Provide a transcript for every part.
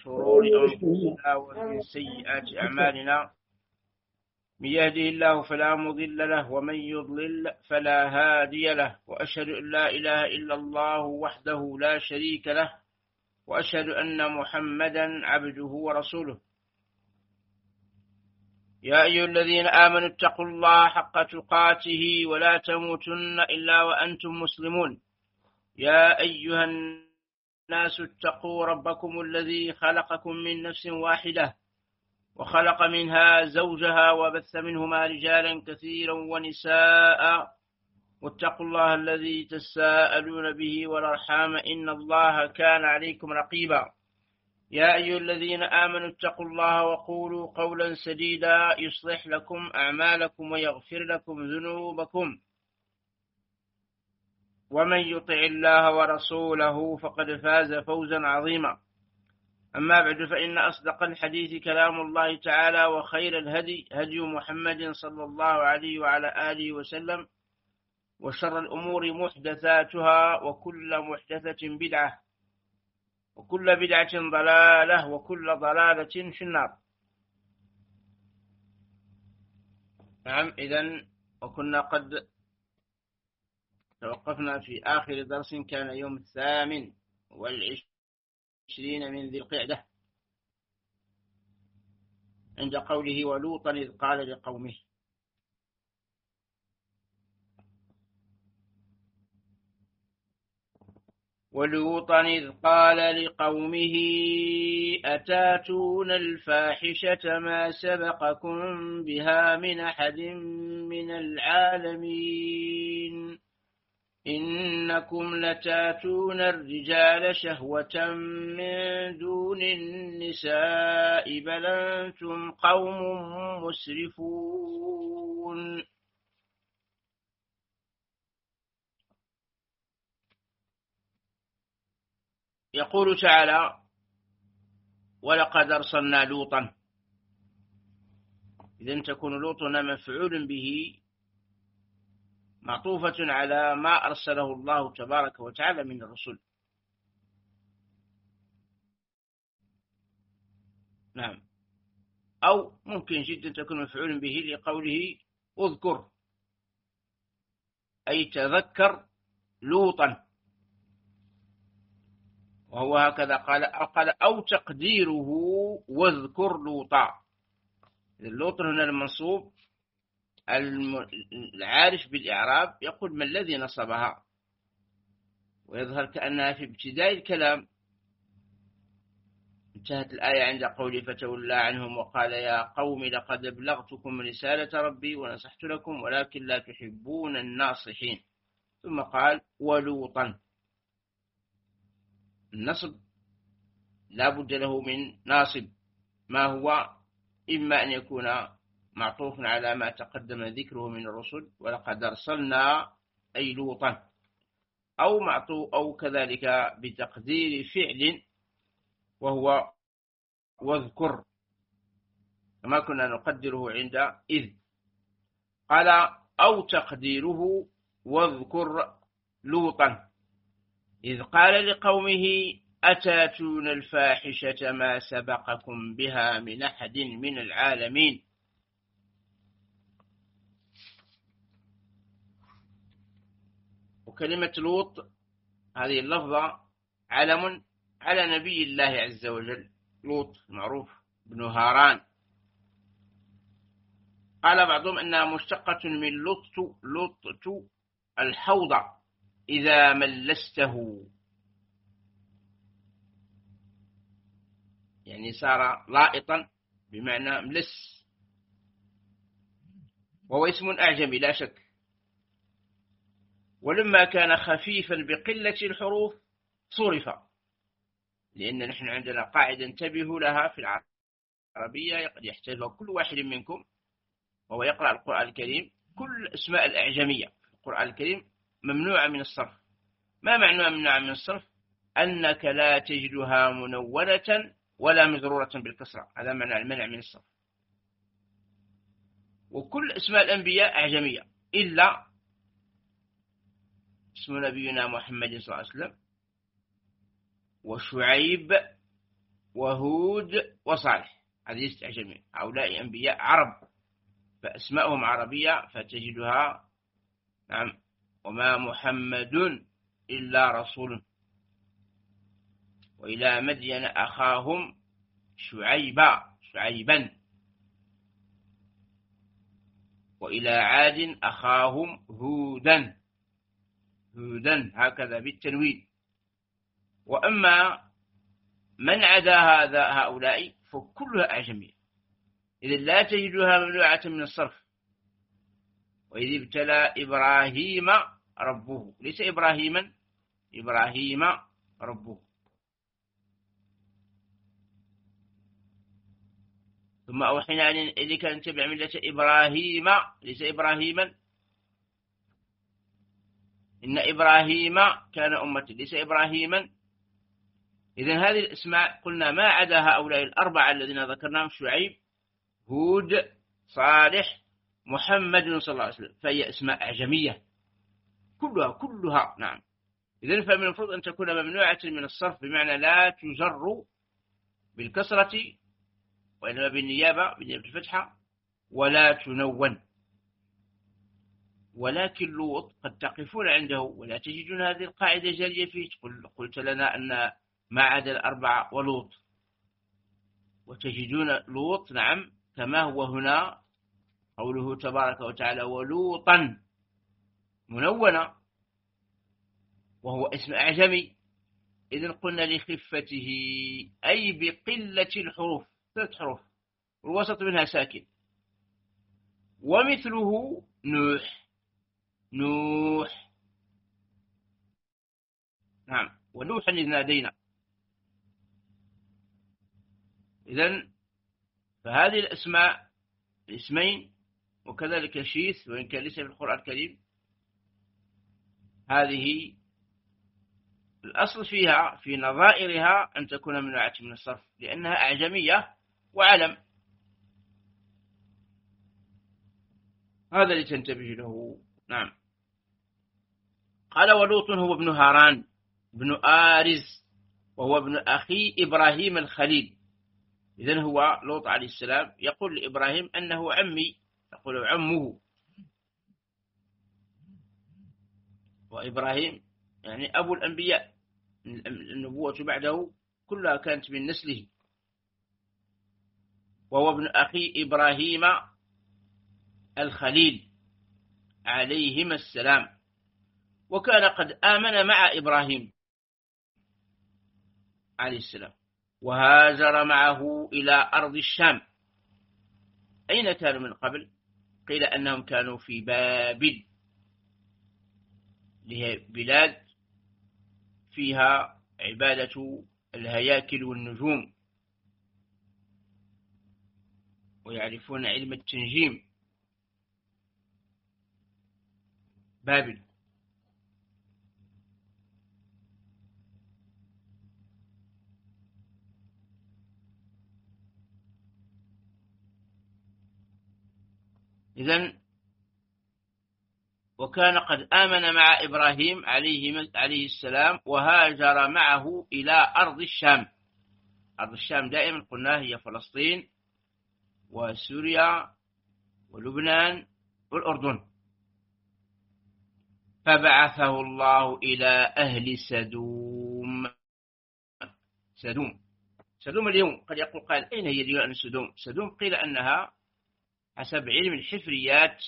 شرور أنفسنا ومن سيئات أعمالنا. من يهده الله فلا مضل له ومن يضلل فلا هادي له، وأشهد أن لا إله إلا الله وحده لا شريك له، وأشهد أن محمدا عبده ورسوله. يا أيها الذين آمنوا اتقوا الله حق تقاته ولا تموتن إلا وأنتم مسلمون. يا أيها الناس اتقوا ربكم الذي خلقكم من نفس واحدة وخلق منها زوجها وبث منهما رجالا كثيرا ونساء، واتقوا الله الذي تساءلون به والأرحام إن الله كان عليكم رقيبا. يا أيها الذين آمنوا اتقوا الله وقولوا قولا سديدا يصلح لكم أعمالكم ويغفر لكم ذنوبكم، ومن يطع الله ورسوله فقد فاز فوزا عظيما. أما بعد، فإن أصدق الحديث كلام الله تعالى، وخير الهدي هدي محمد صلى الله عليه وعلى آله وسلم، وشر الأمور محدثاتها، وكل محدثة بدعة، وكل بدعة ضلالة، وكل ضلالة في النار. نعم، إذن وكنا قد توقفنا في آخر درس كان يوم 28 من ذي القعدة، عند قوله ولوطا إذ قال لقومه. ولوطا إذ قال لقومه أتاتون الفاحشة ما سبقكم بها من أحد من العالمين، إنكم لتاتون الرجال شهوة من دون النساء بل أنتم قوم مسرفون. يقول تعالى ولقد أرسلنا لوطا. إذن تكون لوط مفعول به معطوفة على ما أرسله الله تبارك وتعالى من الرسل. نعم، أو ممكن جدا تكون مفعول به لقوله اذكر، أي تذكر لوطا، وهو هكذا قال أو تقديره واذكر لوطا. اللوط هنا المنصوب العارف بالإعراب يقول ما الذي نصبها، ويظهر كأنها في ابتداء الكلام. انتهت الآية عند قوله فتولى عنهم وقال يا قوم لقد أبلغتكم رسالة ربي ونصحت لكم ولكن لا تحبون الناصحين. ثم قال ولوطا. النصب لا بد له من ناصب، ما هو إما أن يكون معطوف على ما تقدم ذكره من الرسل ولقد أرسلنا أي لوطا، أو معطوف أو كذلك بتقدير فعل وهو واذكر، كما كنا نقدره عند إذ. قال أو تقديره واذكر لوطا إذ قال لقومه أتاتون الفاحشة ما سبقكم بها من أحد من العالمين. وكلمة لوط هذه اللفظة علم على نبي الله عز وجل، لوط معروف بن هاران. قال بعضهم أنها مشتقة من لطت الحوض إذا ملسته، يعني صار لائطا بمعنى ملس، وهو اسم أعجمي لا شك. ولما كان خفيفا بقلة الحروف صرف، لأن نحن عندنا قاعدة انتبهوا لها في العربية قد يحتاجها كل واحد منكم وهو يقرأ القرآن الكريم. كل اسماء الأعجمية في القرآن الكريم ممنوعة من الصرف. ما معنى ممنوعة من الصرف؟ أنك لا تجدها منونة ولا مذرورة بالكسرة، هذا معنى المنع من الصرف. وكل اسماء الأنبياء أعجمية إلا اسم نبينا محمد صلى الله عليه وسلم وشعيب وهود وصالح، هذه ليست أعجمية، هؤلاء أنبياء عرب فأسماءهم عربية فتجدها نعم. وما محمد إلا رسول. وإلى مدين أخاهم شعيبا. وإلى عاد أخاهم هودا هكذا بالتنوين. وأما من عدا هؤلاء فكلها أعجمية، إذا لا تجدها ممنوعة من الصرف. وإذ ابتلى إبراهيم ربه، ليس إبراهيما، إبراهيم ربه. ثم أوحينا إليك أن تتبع ملة إبراهيم، ليس إبراهيما. إن إبراهيم كان أمة، ليس إبراهيما. إذن هذه الأسماء قلنا ما عدا هؤلاء الأربعة الذين ذكرناهم، شعيب هود صالح محمد صلى الله عليه وسلم، فهي أسماء أعجمية كلها نعم. إذن فمن المفروض أن تكون ممنوعة من الصرف، بمعنى لا تجر بالكسرة وإنما بالنيابة الفتحة، ولا تنون. ولكن لوط قد تقفون عنده ولا تجدون هذه القاعدة جارية فيه. قلت لنا أن ما عدا الأربعة ولوط، وتجدون لوط نعم كما هو هنا قوله تبارك وتعالى ولوطا منونة، وهو اسم أعجمي. إذن قلنا لخفته أي بقلة الحروف، 3 حروف والوسط منها ساكن. ومثله نوح نعم، ونوحا إذ نادينا. إذن فهذه الأسماء الاسمين، وكذلك شيث وإن كان ليس في القرآن الكريم، هذه الأصل فيها في نظائرها أن تكون ممنوعة من الصرف، لأنها أعجمية وعلم. هذا لتنتبه له نعم. قال ولوط هو ابن هاران بن آرز، وهو ابن أخي إبراهيم الخليل. إذن هو لوط عليه السلام يقول لإبراهيم أنه عمي، يقول عمه. وإبراهيم يعني أبو الأنبياء، النبوة بعده كلها كانت من نسله. وهو ابن أخي إبراهيم الخليل عليهما السلام، وكان قد آمن مع إبراهيم عليه السلام، وهاجر معه إلى أرض الشام. أين كانوا من قبل؟ قيل أنهم كانوا في بابل، لهي بلاد فيها عبادة الهياكل والنجوم، ويعرفون علم التنجيم. بابل. إذن وكان قد آمن مع إبراهيم عليه السلام، وهاجر معه إلى أرض الشام. أرض الشام دائما قلنا هي فلسطين وسوريا ولبنان والأردن. فبعثه الله إلى أهل سدوم. سدوم اليوم قد يقول قال أين هي اليوم سدوم؟ سدوم قيل أنها حسب علم الحفريات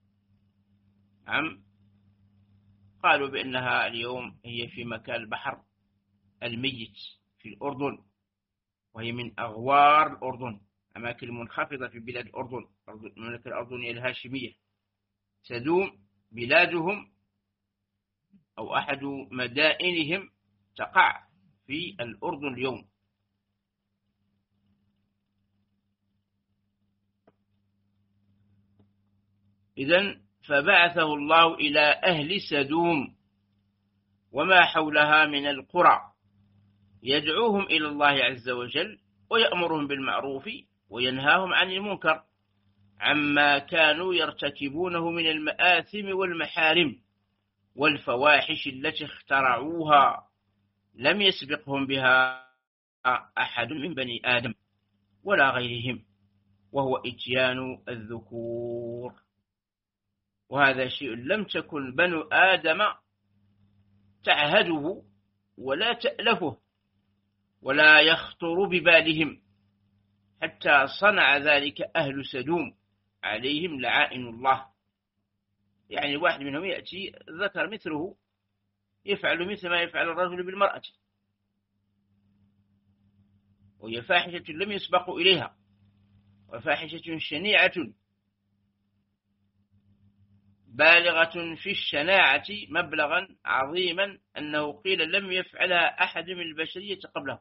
نعم، قالوا بأنها اليوم هي في مكان البحر الميت في الأردن، وهي من أغوار الأردن، أماكن منخفضة في بلاد الأردن، المملكة الأردنية الهاشمية. سدوم بلادهم أو أحد مدائنهم تقع في الأردن اليوم. إذن فبعثه الله إلى أهل سدوم وما حولها من القرى، يدعوهم إلى الله عز وجل ويأمرهم بالمعروف وينهاهم عن المنكر، عما كانوا يرتكبونه من المآثم والمحارم والفواحش التي اخترعوها لم يسبقهم بها أحد من بني آدم ولا غيرهم، وهو إتيان الذكور. وهذا شيء لم تكن بنو آدم تعهده ولا تألفه ولا يخطر ببالهم، حتى صنع ذلك أهل سدوم عليهم لعائن الله. يعني واحد منهم يأتي ذكر مثله يفعل مثل ما يفعل الرجل بالمرأة، وهي فاحشة لم يسبقوا إليها، وفاحشة شنيعة بالغة في الشناعة مبلغا عظيما أنه قيل لم يفعلها أحد من البشرية قبله.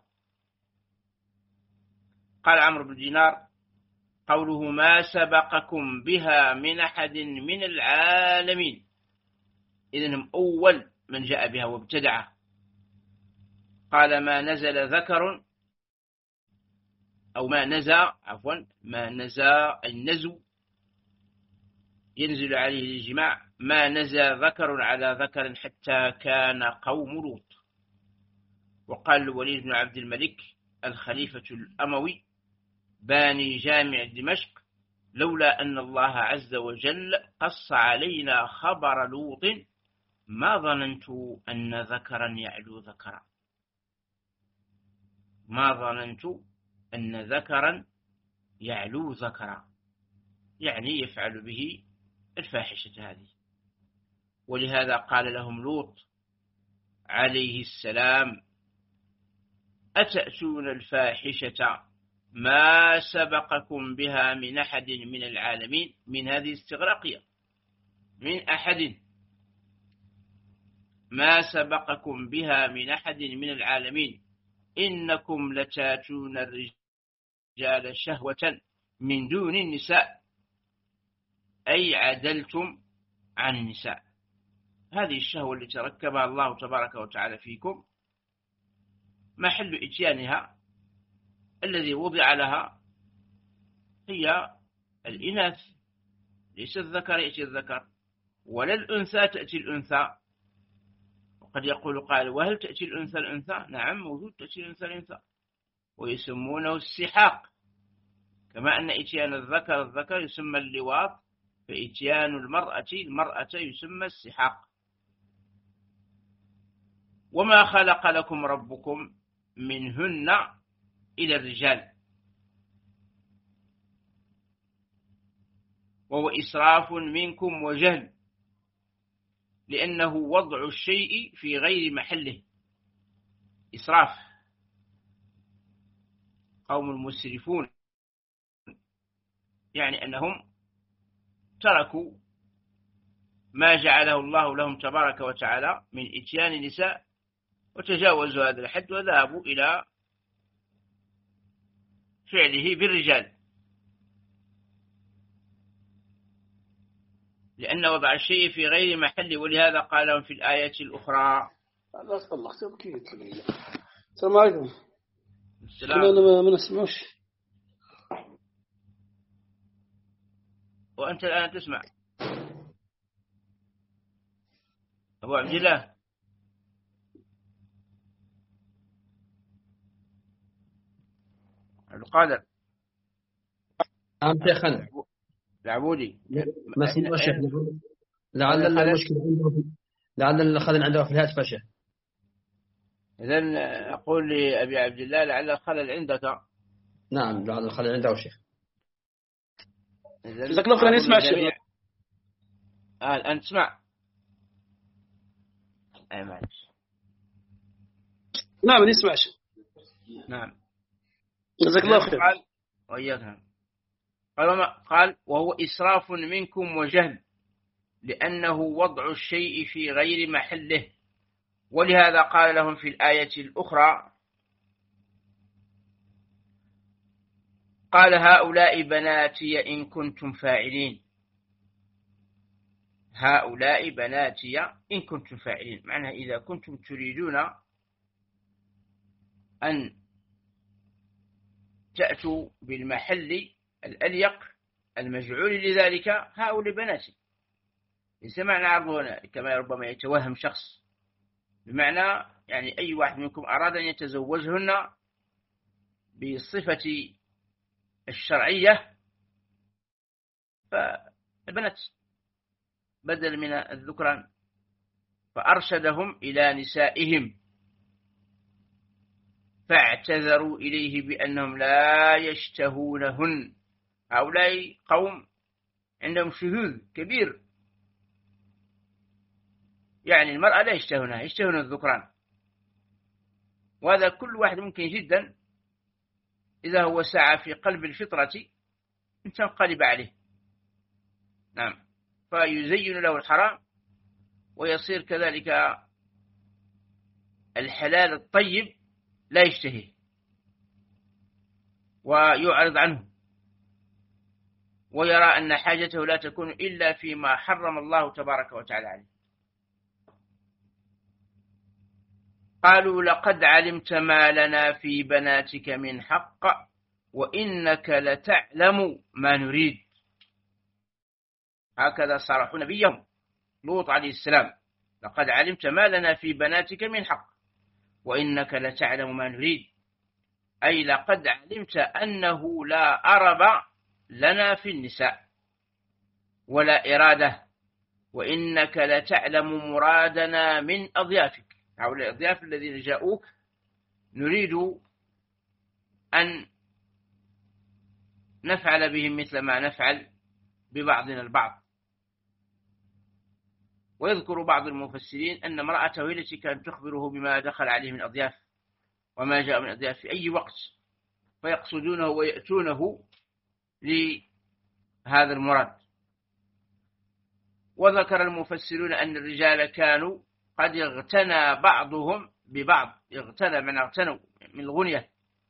قال عمرو بن دينار: قوله ما سبقكم بها من أحد من العالمين، إذن هم أول من جاء بها وابتدعها. قال ما نزل ذكر أو ما نزى، عفوا، ما نزى النزو ينزل عليه الجماع، ما نزى ذكر على ذكر حتى كان قوم لوط. وقال الوليد بن عبد الملك الخليفة الأموي باني جامع دمشق: لولا أن الله عز وجل قص علينا خبر لوط ما ظننت أن ذكرا يعلو ذكرا. ما ظننت أن ذكرا يعلو ذكرا، يعني يفعل به الفاحشة هذه. ولهذا قال لهم لوط عليه السلام: أتأتون الفاحشة ما سبقكم بها من أحد من العالمين. من هذه استغراقية، من أحد، ما سبقكم بها من أحد من العالمين، إنكم لتاتون الرجال شهوة من دون النساء، أي عدلتم عن النساء. هذه الشهوة التي ركبها الله تبارك وتعالى فيكم محل إتيانها الذي وضع لها هي الإناث، ليس الذكر يأتي الذكر ولا الأنثى تأتي الأنثى. وقد يقول قائل: وهل تأتي الأنثى الأنثى؟ نعم، موجود تأتي الأنثى الأنثى، ويسمونه السحاق. كما أن إتيان الذكر الذكر يسمى اللواط، فإتيان المرأة المرأة يسمى السحاق. وما خلق لكم ربكم منهن إلى الرجال، وهو إسراف منكم وجهل، لأنه وضع الشيء في غير محله. إسراف، قوم المسرفون، يعني أنهم تركوا ما جعله الله لهم تبارك وتعالى من إتيان النساء وتجاوزوا هذا الحد وذهبوا إلى فعله بالرجال، لأن وضع الشيء في غير محله. ولهذا قال لهم في الآية الأخرى: السلام عليكم. كنا ما نسمعوش وأنت الآن تسمع. أبو عبد الله، القادر، نعم شيخنا العبودي، ما سمعوا شيخ. لعل المشكلة عنده، لعل الخلل عنده في الهاتف شيخ. إذن أقول لأبي عبد الله لعل الخلل عندك. نعم لعل الخلل عنده شيخ. جزاك الله خير. نسمع شيخ. الآن تسمع؟ أي معلش. نعم نسمع شيخ. نعم جزاك الله خير. قال وإياك. قال وهو إسراف منكم وجهل، لأنه وضع الشيء في غير محله. ولهذا قال لهم في الآية الأخرى: قال هؤلاء بناتي إن كنتم فاعلين. هؤلاء بناتي إن كنتم فاعلين، معناها إذا كنتم تريدون أن تأتوا بالمحل الأليق المجعول لذلك هؤلاء بناتي. ليس معنى عرض هنا كما ربما يتوهم شخص، بمعنى يعني أي واحد منكم أراد أن يتزوجهن بالصفة الشرعية فالبنات بدل من الذكران، فأرشدهم إلى نسائهم فاعتذروا إليه بأنهم لا يشتهونهن. هؤلاء قوم عندهم شذوذ كبير، يعني المرأة لا يشتهونها، يشتهون الذكران، وهذا كل واحد ممكن جدا إذا هو سعى في قلب الفطرة أن تنقلب عليه. نعم، فيزين له الحرام ويصير كذلك الحلال الطيب لا يشتهيه ويعرض عنه، ويرى أن حاجته لا تكون إلا فيما حرم الله تبارك وتعالى عليه. قالوا لقد علمت ما لنا في بناتك من حق وإنك لتعلم ما نريد. هكذا صرحوا نبيهم لوط عليه السلام: لقد علمت ما لنا في بناتك من حق وإنك لتعلم ما نريد، أي لقد علمت أنه لا أرب لنا في النساء ولا إرادة، وإنك لتعلم مرادنا من أضيافك. هؤلاء الأضياف الذين جاءوك نريد أن نفعل بهم مثل ما نفعل ببعضنا البعض. ويذكر بعض المفسرين أن امرأته التي كانت تخبره بما دخل عليه من أضياف وما جاء من أضياف في أي وقت، فيقصدونه ويأتونه لهذا المراد. وذكر المفسرون أن الرجال كانوا قد اغتنى بعضهم ببعض، اغتنى من اغتنوا من الغنية،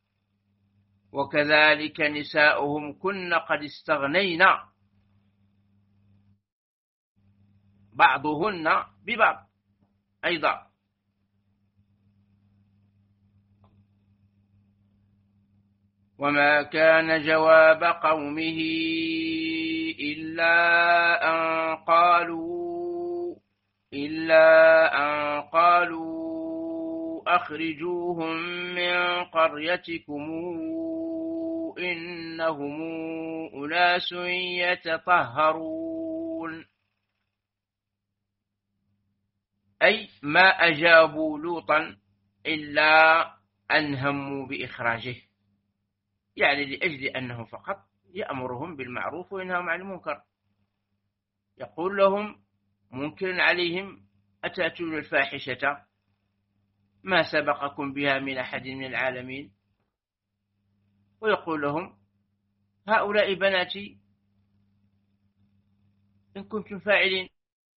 وكذلك نساؤهم كن قد استغنينا بعضهن ببعض أيضا. وما كان جواب قومه إلا أن قالوا أخرجوهم من قريتكم إنهم أناس يتطهرون. أي ما أجابوا لوطا إلا أن هموا بإخراجه، يعني لأجل أنه فقط يأمرهم بالمعروف وينهاهم عن المنكر، يقول لهم منكر عليهم: أتأتون الفاحشة ما سبقكم بها من أحد من العالمين، ويقول لهم: هؤلاء بناتي إن كنتم فاعلين،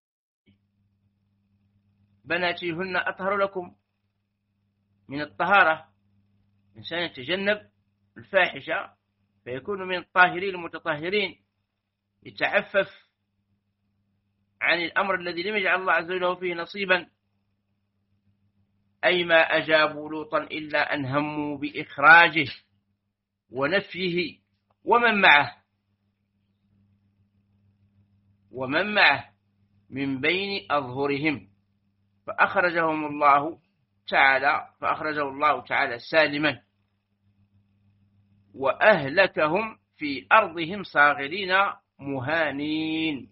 بناتي هن أطهر لكم من الطهارة. الإنسان يتجنب الفاحشة فيكون من الطاهرين المتطهرين، يتعفف عن الأمر الذي لم يجعل الله عز وجل فيه نصيبا. أي ما أجابوا لوطا إلا أن هموا بإخراجه ونفيه ومن معه من بين أظهرهم، فأخرجه الله تعالى سالما، وأهلكهم في أرضهم صاغرين مهانين.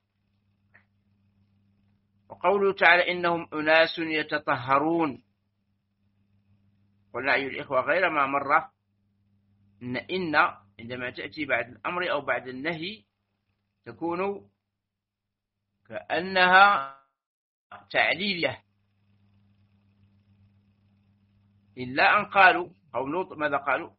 وقوله تعالى: إنهم أناس يتطهرون. قلنا أيها الإخوة غير ما مرة إن عندما تأتي بعد الأمر أو بعد النهي تكون كأنها تعليلية. إلا أن قالوا قوم لوط ماذا قالوا؟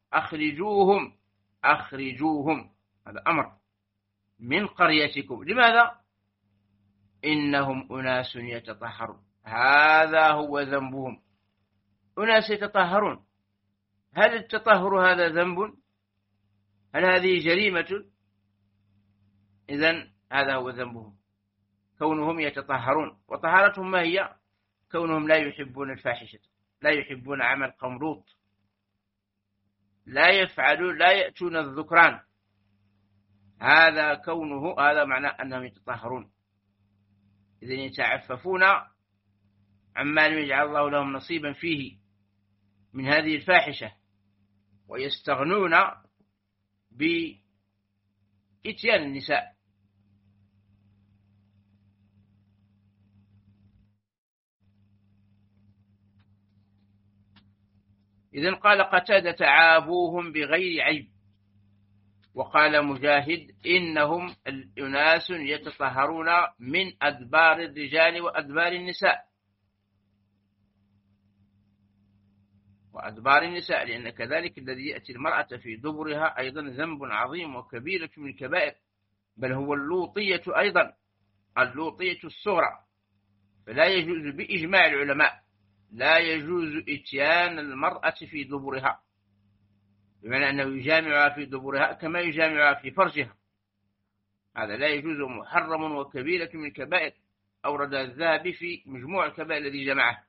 أخرجوهم، هذا أمر، من قريتكم. لماذا؟ إنهم أناس يتطهرون، هذا هو ذنبهم، أناس يتطهرون. هل التطهر هذا ذنب؟ هل هذه جريمة؟ إذن هذا هو ذنبهم، كونهم يتطهرون. وطهارتهم ما هي؟ كونهم لا يحبون الفاحشة، لا يحبون عمل قوم لوط، لا يأتون الذكران. هذا معنى أنهم يتطهرون، إذن يتعففون عما لم يجعل الله لهم نصيبا فيه من هذه الفاحشة، ويستغنون بإتيان النساء. إذن قال قتادة: عابوهم بغير عيب. وقال مجاهد: إنهم أناس يتطهرون من أدبار الرجال وأدبار النساء. وأدبار النساء، لأن كذلك الذي يأتي المرأة في دبرها أيضا ذنب عظيم وكبيرة من الكبائر، بل هو اللوطية أيضا، اللوطية الصغرى. فلا يجوز بإجماع العلماء، لا يجوز إتيان المرأة في دبرها، بمعنى أنه يجامعها في دبرها كما يجامعها في فرجها، هذا لا يجوز، محرم وكبيرة من الكبائر، أورد الذهبي في مجموع الكبائر الذي جمعه.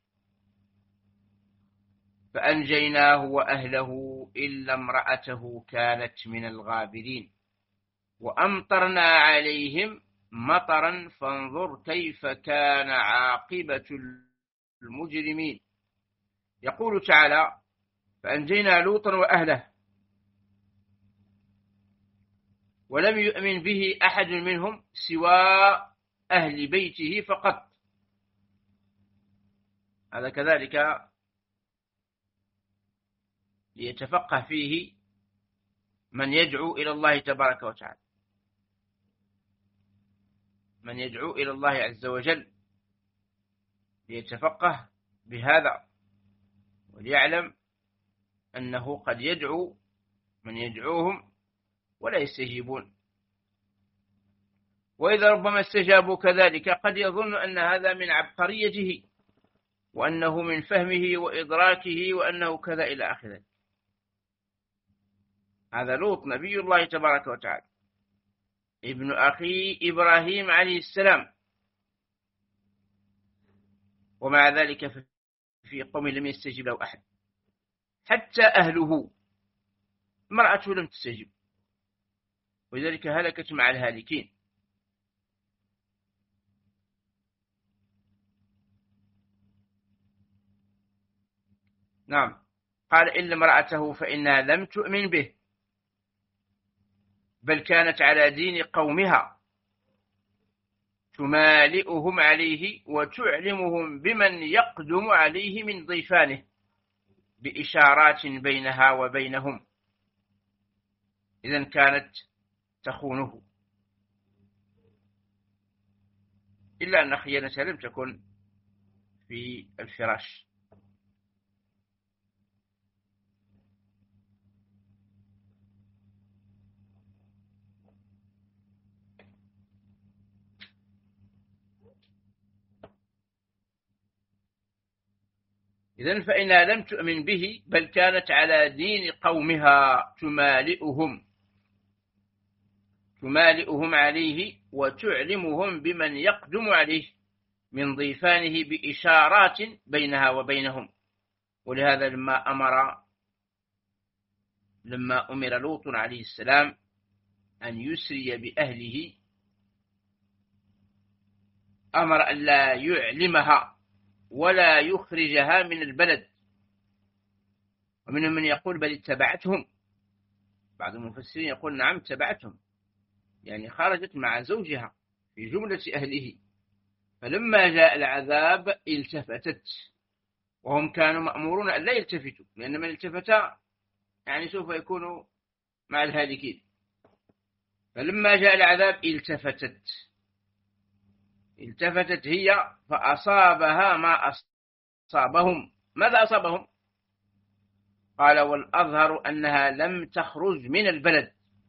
فأنجيناه وأهله إلا امرأته كانت من الغابرين وأمطرنا عليهم مطرا فانظر كيف كان عاقبة المجرمين. يقول تعالى: فأنجينا لوطا وأهله ولم يؤمن به أحد منهم سوى أهل بيته فقط. هذا كذلك ليتفقه فيه من يدعو إلى الله تبارك وتعالى، من يدعو إلى الله عز وجل، ليتفقه بهذا وليعلم أنه قد يدعو من يدعوهم ولا يستجيبون، وإذا ربما استجابوا كذلك قد يظن أن هذا من عبقريته وأنه من فهمه وإدراكه وأنه كذا إلى آخره. هذا لوط نبي الله تبارك وتعالى، ابن أخي إبراهيم عليه السلام، ومع ذلك في قوم لم يستجب له أحد، حتى أهله، امرأته لم تستجب، ولذلك هلكت مع الهالكين. نعم، قال: إلا امرأته فإنها لم تؤمن به بل كانت على دين قومها تمالئهم عليه وتعلمهم بمن يقدم عليه من ضيفانه بإشارات بينها وبينهم، إذن كانت تخونه، إلا أن خيانتها لم تكن في الفراش. إذن فإنها لم تؤمن به بل كانت على دين قومها تمالئهم عليه وتعلمهم بمن يقدم عليه من ضيفانه بإشارات بينها وبينهم. ولهذا لما أمر لوط عليه السلام أن يسري بأهله أمر أن لا يعلمها ولا يخرجها من البلد، ومنهم من يقول بل اتبعتهم، بعض المفسرين يقول نعم اتبعتهم، يعني خرجت مع زوجها في جملة أهله، فلما جاء العذاب التفتت، وهم كانوا مأمورون أن لا يلتفتوا، لأن من التفت يعني سوف يكونوا مع الهالكين، فلما جاء العذاب التفتت هي فأصابها ما أصابهم. ماذا أصابهم؟ قال: والأظهر أنها لم تخرج من البلد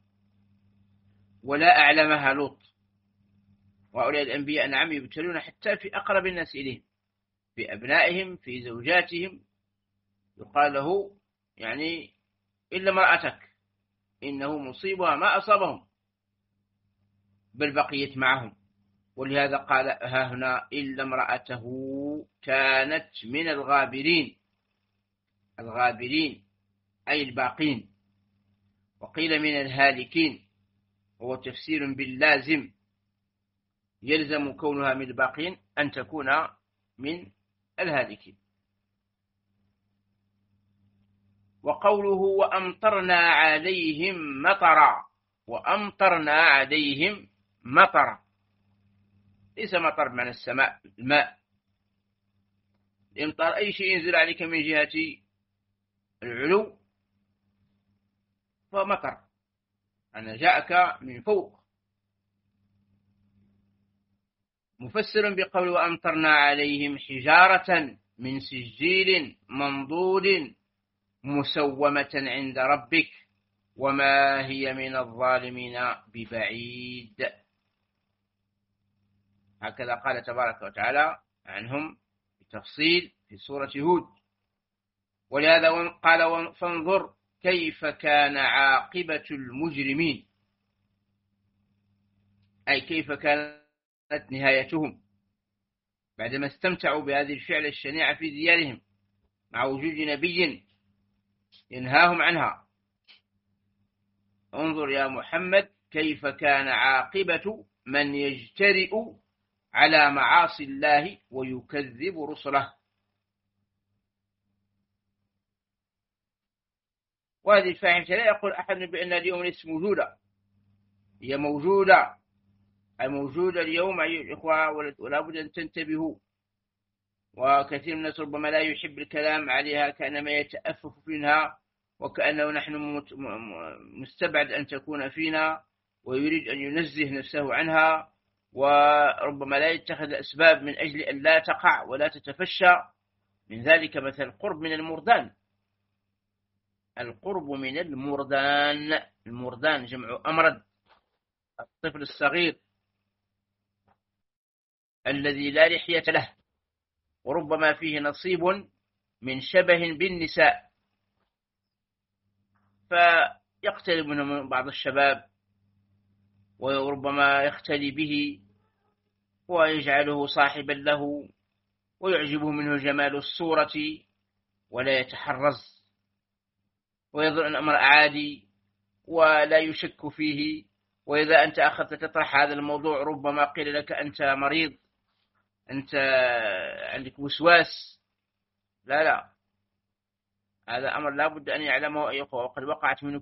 ولا أعلمها لوط. وهؤلاء الأنبياء نعم يبتلون حتى في أقرب الناس إليهم، في أبنائهم، في زوجاتهم، يقال له يعني إلا امرأتك إنه مصيبها ما أصابهم، بل بقيت معهم. ولهذا قال ها هنا: إلا امرأته كانت من الغابرين، أي الباقين، وقيل من الهالكين، وهو تفسير باللازم، يلزم كونها من الباقين أن تكون من الهالكين. وقوله وأمطرنا عليهم مطرا، وأمطرنا عليهم مطرا، ليس مطر من السماء الماء، إمطار أي شيء ينزل عليك من جهة العلو فمطر، أنا جاءك من فوق. مفسر بقول وأمطرنا عليهم حجارة من سجيل منضود مسومة عند ربك وما هي من الظالمين ببعيد. هكذا قال تبارك وتعالى عنهم بتفصيل في سورة هود. ولهذا قال فانظر كيف كان عاقبة المجرمين، أي كيف كانت نهايتهم بعدما استمتعوا بهذه الفعل الشنيعة في ديارهم مع وجود نبي ينهاهم عنها. انظر يا محمد كيف كان عاقبة من يجترئ على معاصي الله ويكذب رسله. وهذه الفاحشة لا يقول أحد بأن اليوم ليست موجودة، هي موجودة، الموجودة اليوم أيها الإخوة، ولا بد أن تنتبهوا. وكثير من الناس ربما لا يحب الكلام عليها كأنما يتأفف منها وكأنه نحن مستبعد أن تكون فينا، ويريد أن ينزه نفسه عنها، وربما لا يتخذ أسباب من أجل أن لا تقع ولا تتفشى. من ذلك مثل القرب من المردان، القرب من المردان، المردان جمع أمرد، الطفل الصغير الذي لا لحية له وربما فيه نصيب من شبه بالنساء، فيقترب منه بعض الشباب وربما يختلي به ويجعله صاحبا له ويعجبه منه جمال الصورة ولا يتحرز ويظن أن أمر عادي ولا يشك فيه. وإذا أنت أخذت تطرح هذا الموضوع ربما قيل لك أنت مريض، أنت عندك وسواس. لا لا، هذا أمر لا بد أن يعلمه أي أخوة، وقد وقعت منه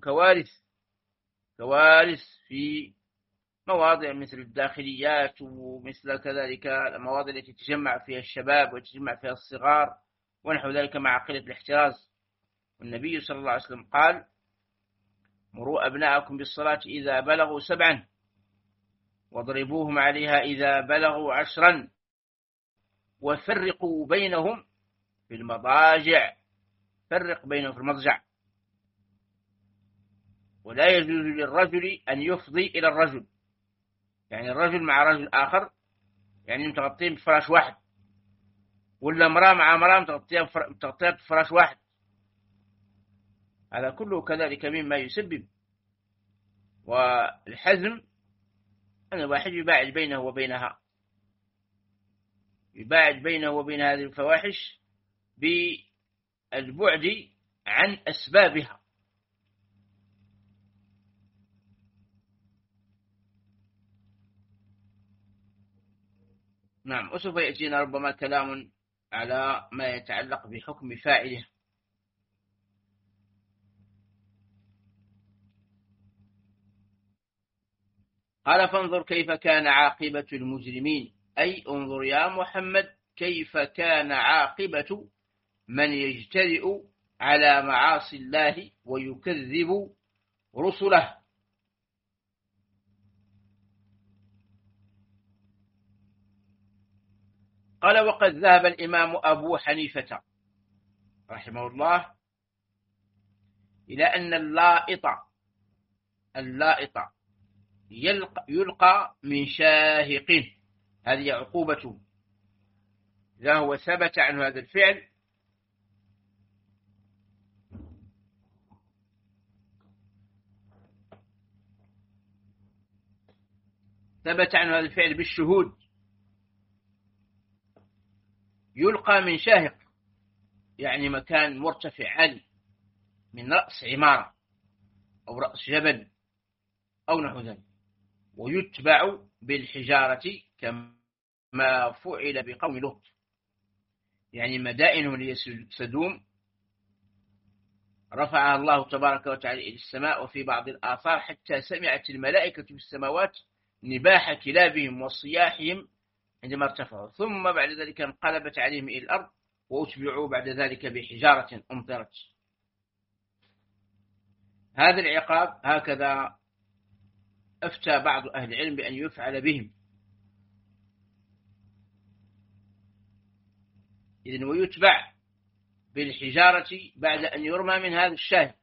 كوارث في مواضع مثل الداخليات ومثل كذلك المواضع التي تجمع فيها الشباب وتجمع فيها الصغار ونحو ذلك مع قلة الاحتراز. والنبي صلى الله عليه وسلم قال مروا أبناءكم بالصلاة إذا بلغوا 7 واضربوهم عليها إذا بلغوا 10 وفرقوا بينهم في المضاجع، فرق بينهم في المضجع. ولا يجوز للرجل أن يفضي إلى الرجل، يعني الرجل مع رجل آخر يعني متغطين بفراش واحد، ولا امرأة مع امرأة متغطية بفراش واحد، هذا كله كذلك مما يسبب. والحزم أن الواحد يباعد بينه وبينها، يباعد بينه وبين هذه الفواحش بالبعد عن أسبابها. نعم، وسوف يأتينا ربما كلام على ما يتعلق بحكم فاعله. قال فانظر كيف كان عاقبة المجرمين، أي انظر يا محمد كيف كان عاقبة من يجترئ على معاصي الله ويكذب رسله. قال وقد ذهب الإمام أبو حنيفة رحمه الله إلى أن اللائط يلقى من شاهق، هذه عقوبته إذا هو ثبت عنه هذا الفعل. ثبت عنه هذا الفعل بالشهود، يلقى من شاهق يعني مكان مرتفع عالي، من رأس عمارة أو رأس جبل أو نحو ذلك، ويتبع بالحجارة كما فعل بقوم لوط، يعني مدائنهم هي سدوم رفعها الله تبارك وتعالى إلى السماء، وفي بعض الآثار حتى سمعت الملائكة في السماوات نباح كلابهم وصياحهم عندما ارتفعوا، ثم بعد ذلك انقلبت عليهم إلى الأرض وأتبعوا بعد ذلك بحجارة أمطرت. هذا العقاب هكذا أفتى بعض أهل العلم بأن يفعل بهم، إذن ويتبع بالحجارة بعد أن يرمى من هذا الشاهق.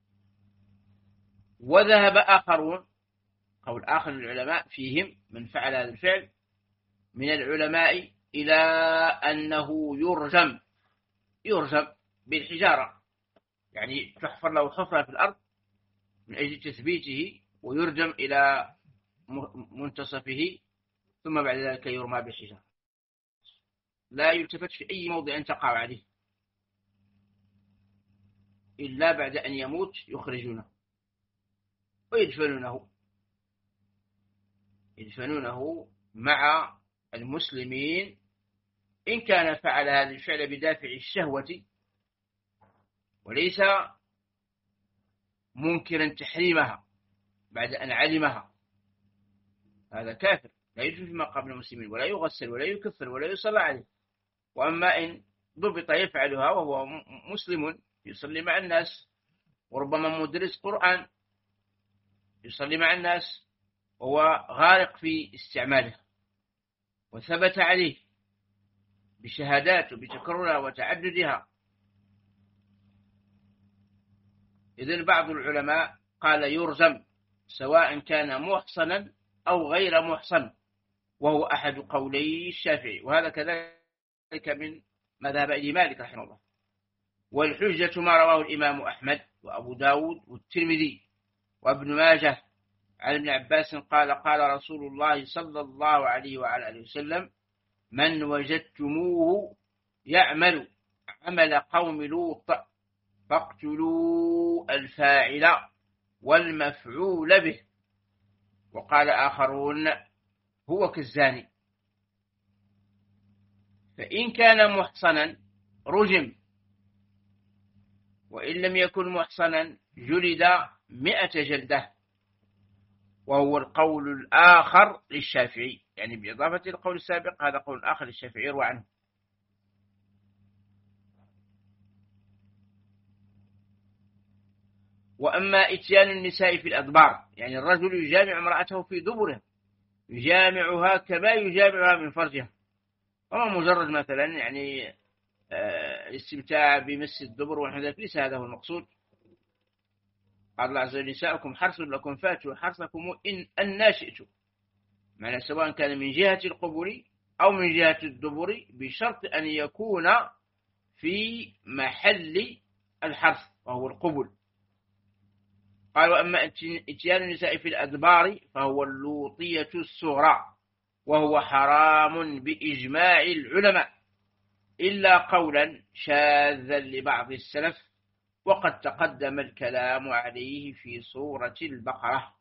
وذهب آخرون، قول آخر العلماء فيهم من فعل هذا الفعل من العلماء، إلى أنه يرجم بالحجارة، يعني تحفر له حفرة في الأرض من أجل تثبيته ويرجم إلى منتصفه، ثم بعد ذلك يرمى بالحجارة، لا يلتفت في أي موضع تقع عليه إلا بعد أن يموت يخرجونه ويدفنونه مع المسلمين، إن كان فعل هذا الفعل بدافع الشهوة وليس منكرا تحريمها بعد أن علمها، هذا كافر لا يدفن في مقابر المسلمين ولا يغسل ولا يكفر ولا يصلى عليه. وأما إن ضبط يفعلها وهو مسلم يصلي مع الناس، وربما مدرس قرآن يصلي مع الناس وهو غارق في استعماله، وثبت عليه بشهادات وبتكررها وتعددها، إذن بعض العلماء قال يرجم سواء كان محصنا أو غير محصن، وهو أحد قولي الشافعي، وهذا كذلك من مذهب الإمام مالك رحمه الله. والحجة ما رواه الإمام أحمد وأبو داود والترمذي وابن ماجه عن ابن عباس قال قال رسول الله صلى الله عليه وعلى آله وسلم: من وجدتموه يعمل عمل قوم لوط فاقتلوا الفاعل والمفعول به. وقال آخرون: هو كالزاني. فإن كان محصنا رجم، وإن لم يكن محصنا جلد 100 جلدة، وهو القول الآخر للشافعي، يعني بإضافة القول السابق هذا قول آخر للشافعي يروى عنه. وأما إتيان النساء في الأدبار، يعني الرجل يجامع امرأته في دبره، يجامعها كما يجامعها من فرجها، وما مجرد مثلا يعني الاستمتاع بمس الدبر ونحو ذلك، ليس هذا هو المقصود. قال الله عز وجل: نساؤكم حرث لكم فاتوا حرثكم أن شئتم، معنى سواء كان من جهة القبور أو من جهة الدبر، بشرط أن يكون في محل الحرث وهو القبول. قال: وأما إتيان النساء في الأدبار فهو اللوطية الصغرى، وهو حرام بإجماع العلماء، إلا قولا شاذا لبعض السلف، وقد تقدم الكلام عليه في سورة البقرة.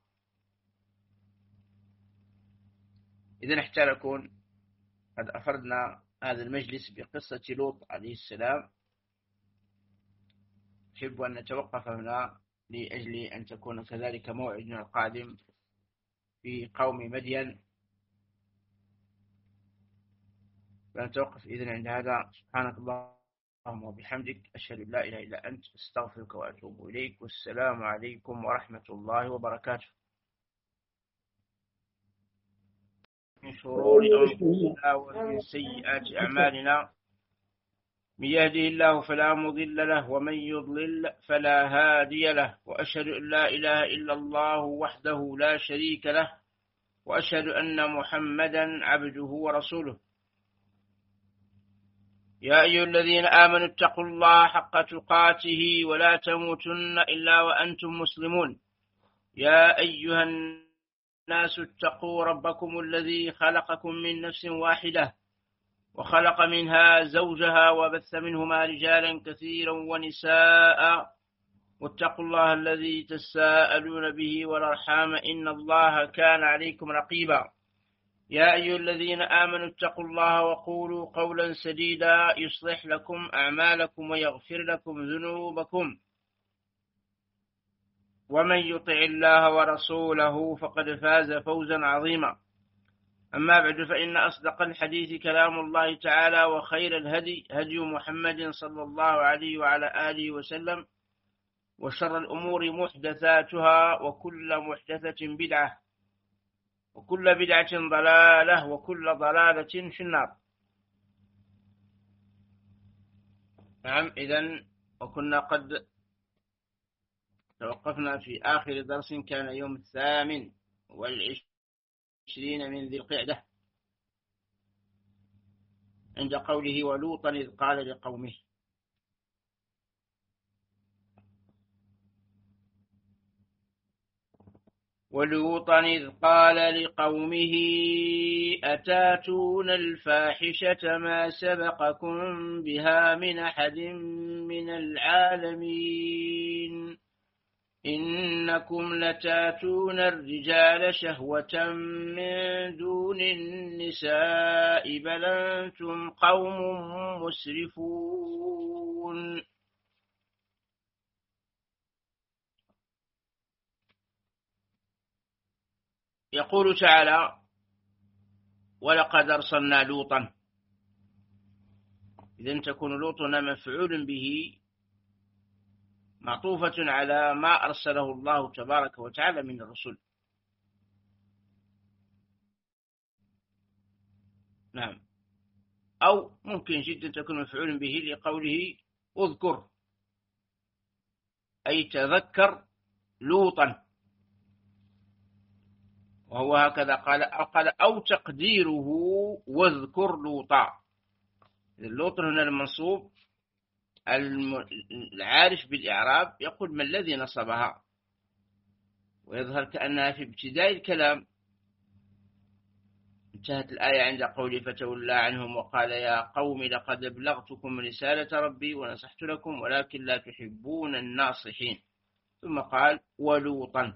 إذن حتى نكون قد أفردنا هذا المجلس بقصة لوط عليه السلام، أحب أن نتوقف هنا لأجل أن تكون كذلك موعدنا القادم في قوم مدين، فنتوقف إذن عند هذا. سبحانك اللهم وبحمدك، أشهد أن لا إله إلا أنت، أستغفرك وأتوب إليك، والسلام عليكم ورحمة الله وبركاته. من شرور أنفسنا ومن سيئات أعمالنا، من يهده الله فلا مضل له ومن يضلل فلا هادي له، وأشهد أن لا إله إلا الله وحده لا شريك له، وأشهد أن محمدا عبده ورسوله. يا أيها الذين آمنوا اتقوا الله حق تقاته ولا تموتن إلا وأنتم مسلمون. يا أيها الناس اتقوا ربكم الذي خلقكم من نفس واحدة وخلق منها زوجها وبث منهما رجالا كثيرا ونساء، واتقوا الله الذي تساءلون به والأرحام إن الله كان عليكم رقيبا. يا أيها الذين آمنوا اتقوا الله وقولوا قولا سديدا يصلح لكم أعمالكم ويغفر لكم ذنوبكم، ومن يطع الله ورسوله فقد فاز فوزا عظيما. أما بعد، فإن أصدق الحديث كلام الله تعالى، وخير الهدي هدي محمد صلى الله عليه وعلى آله وسلم، وشر الأمور محدثاتها، وكل محدثة بدعة، وكل بدعة ضلالة، وكل ضلالة في النار. نعم، إذن وكنا قد توقفنا في آخر درس كان يوم 28 من ذي القعدة، عند قوله ولوطا إذ قال لقومه. ولوطا إذ قال لقومه أتاتون الفاحشة ما سبقكم بها من أحد من العالمين إنكم لتاتون الرجال شهوة من دون النساء بل أنتم قوم مسرفون. يقول تعالى ولقد أرسلنا لوطا. إذن تكون لوطنا مفعول به معطوفة على ما أرسله الله تبارك وتعالى من الرسل. نعم، أو ممكن جدا تكون مفعول به لقوله اذكر، أي تذكر لوطا، وهو هكذا قال أو تقديره واذكر لوطا. اللوط هنا المنصوب العارف بالإعراب يقول ما الذي نصبها، ويظهر كأنها في ابتداء الكلام. انتهت الآية عند قوله فتولى عنهم وقال يا قوم لقد أبلغتكم رسالة ربي ونصحت لكم ولكن لا تحبون الناصحين. ثم قال ولوطا.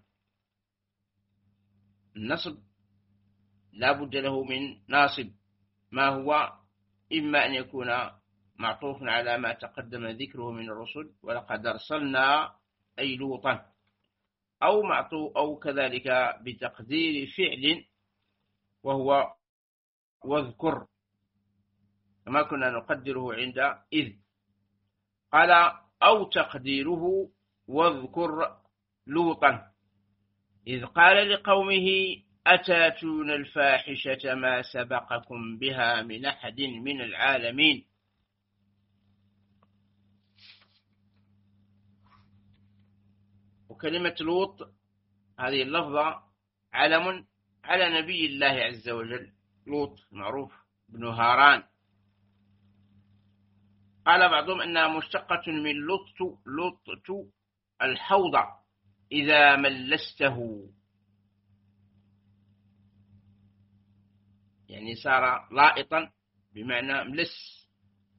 النصب لا بد له من ناصب، ما هو إما أن يكون معطوف على ما تقدم ذكره من الرسل ولقد أرسلنا أي لوطا، أو كذلك بتقدير فعل وهو واذكر، كما كنا نقدره عند إذ. قال أو تقديره واذكر لوطا إذ قال لقومه أتاتون الفاحشة ما سبقكم بها من أحد من العالمين. وكلمة لوط هذه اللفظة علم على نبي الله عز وجل، لوط معروف بن هاران. قال بعضهم أنها مشتقة من لطت الحوض إذا ملسته، يعني صار لائطا بمعنى ملس،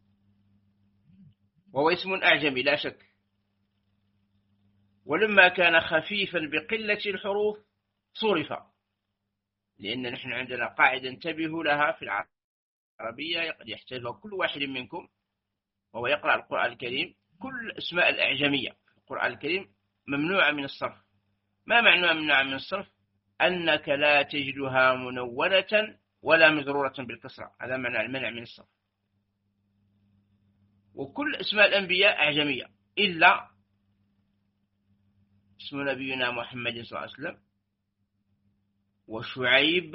وهو اسم أعجمي لا شك. ولما كان خفيفا بقلة الحروف صرف، لأن نحن عندنا قاعدة انتبهوا لها في العربية قد يحتاجها كل واحد منكم وهو يقرأ القرآن الكريم. كل اسماء الأعجمية في القرآن الكريم ممنوعة من الصرف. ما معنى ممنوعة من الصرف؟ أنك لا تجدها منونة ولا مجرورة بالكسرة، هذا معنى المنع من الصرف. وكل اسماء الأنبياء أعجمية إلا اسم نبينا محمد صلى الله عليه وسلم وشعيب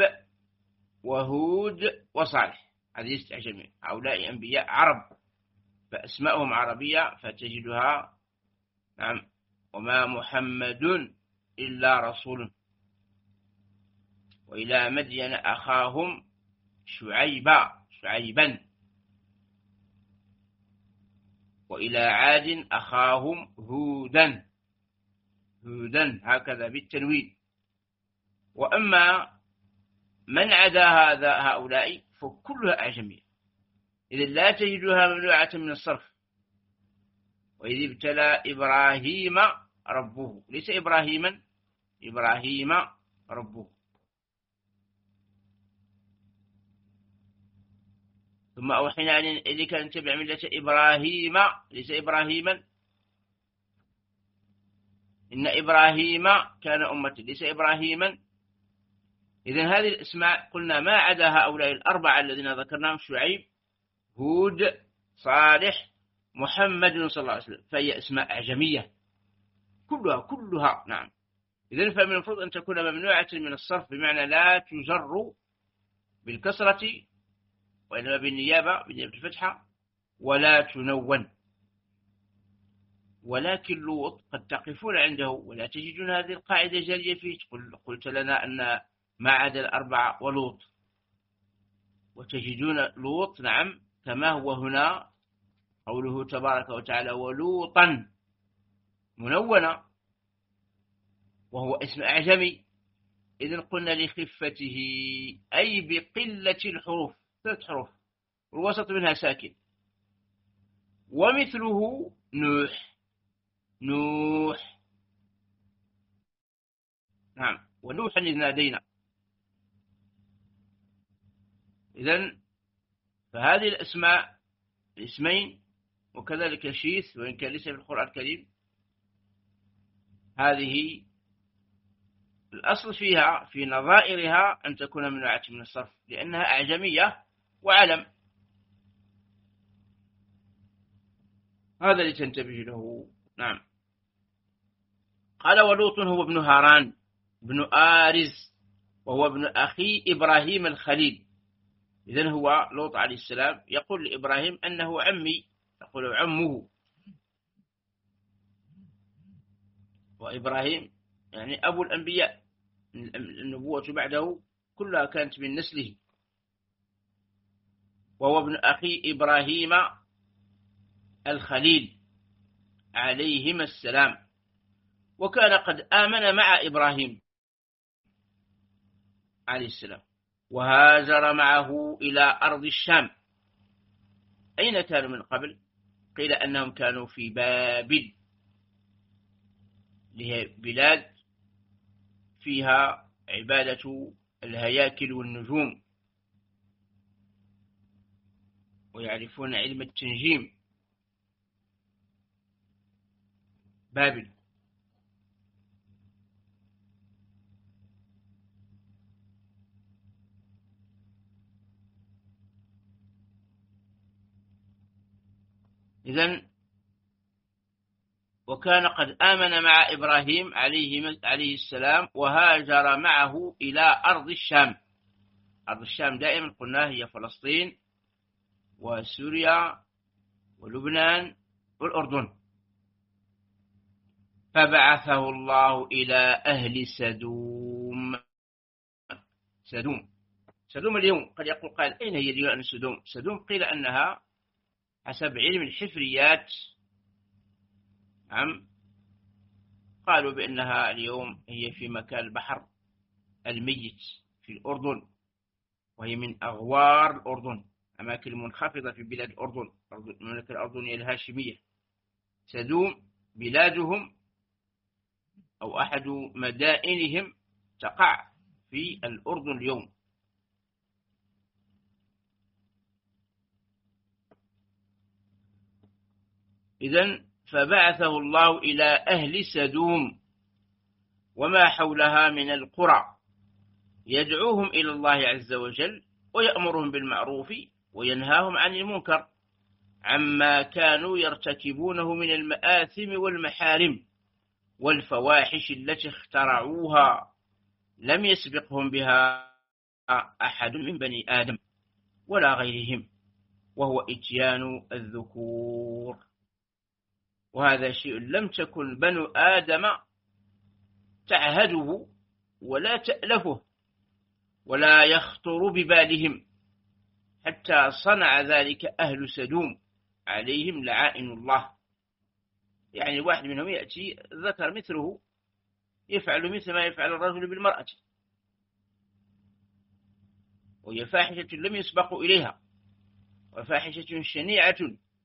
وهود وصالح، هذه أعجمية. هؤلاء أنبياء عرب فأسماءهم عربية فتجدها. نعم، وما محمد إلا رسول، وإلى مدين أخاهم شعيبا وإلى عاد أخاهم هودا هكذا بالتنوين. وأما من عدا هؤلاء فكلها أعجمية، إذا لا تجدها ممنوعة من الصرف. وإذ ابتلى إبراهيم ربه، ليس إبراهيم ربه. ثم أوحينا إليك أن تتبع ملة إبراهيم، ليس إبراهيما، إن إبراهيم كان أمة ليس إبراهيما. إذن هذه الأسماء قلنا ما عدا هؤلاء الأربعة الذين ذكرناهم شعيب هود صالح محمد صلى الله عليه وسلم فهي أسماء أعجمية كلها نعم. إذن فمن المفروض أن تكون ممنوعة من الصرف بمعنى لا تجر بالكسرة وإنما بالنيابة الفتحة ولا تنون. ولكن لوط قد تقفون عنده ولا تجدون هذه القاعدة جارية فيه. قلت لنا أن ما عدا الأربعة ولوط، وتجدون لوط نعم كما هو هنا قوله تبارك وتعالى ولوطا منونة وهو اسم أعجمي. إذن قلنا لخفته أي بقلة الحروف 3 حروف والوسط منها ساكن. ومثله نوح نعم ونوحا إذ نادينا. إذن فهذه الأسماء الاسمين وكذلك شيث وإن كان ليس في القرآن الكريم هذه الأصل فيها في نظائرها أن تكون ممنوعة من الصرف لأنها أعجمية وعلم. هذا اللي تنتبه له نعم. قال ولوط هو ابن هاران ابن آرز وهو ابن أخي إبراهيم الخليل. إذن هو لوط عليه السلام يقول لإبراهيم أنه عمي، يقول عمه. وإبراهيم يعني أبو الأنبياء، النبوة بعده كلها كانت من نسله. وهو ابن أخي إبراهيم الخليل عليهما السلام. وكان قد آمن مع إبراهيم عليه السلام وهاجر معه إلى أرض الشام. أين كانوا من قبل؟ قيل أنهم كانوا في بابل، لهي بلاد فيها عبادة الهياكل والنجوم ويعرفون علم التنجيم. بابل. إذن وكان قد آمن مع إبراهيم عليه السلام وهاجر معه إلى أرض الشام. أرض الشام دائما قلنا هي فلسطين وسوريا ولبنان والأردن. فبعثه الله إلى أهل سدوم. سدوم اليوم قد يقول قال أين هي اليوم سدوم قيل أنها حسب علم الحفريات نعم قالوا بأنها اليوم هي في مكان البحر الميت في الأردن، وهي من أغوار الأردن، أماكن منخفضة في بلاد الأردن، المملكة الأردنية الهاشمية. سدوم بلادهم أو أحد مدائنهم تقع في الأردن اليوم. إذن فبعثه الله إلى أهل سدوم وما حولها من القرى يدعوهم إلى الله عز وجل ويأمرهم بالمعروف وينهاهم عن المنكر عما كانوا يرتكبونه من المآثم والمحارم والفواحش التي اخترعوها لم يسبقهم بها أحد من بني آدم ولا غيرهم، وهو إتيان الذكور. وهذا شيء لم تكن بنو آدم تعهده ولا تألفه ولا يخطر ببالهم، حتى صنع ذلك أهل سدوم عليهم لعائن الله. يعني واحد منهم يأتي ذكر مثله يفعل مثل ما يفعل الرجل بالمرأة، وهي فاحشة لم يسبقوا إليها وفاحشة شنيعة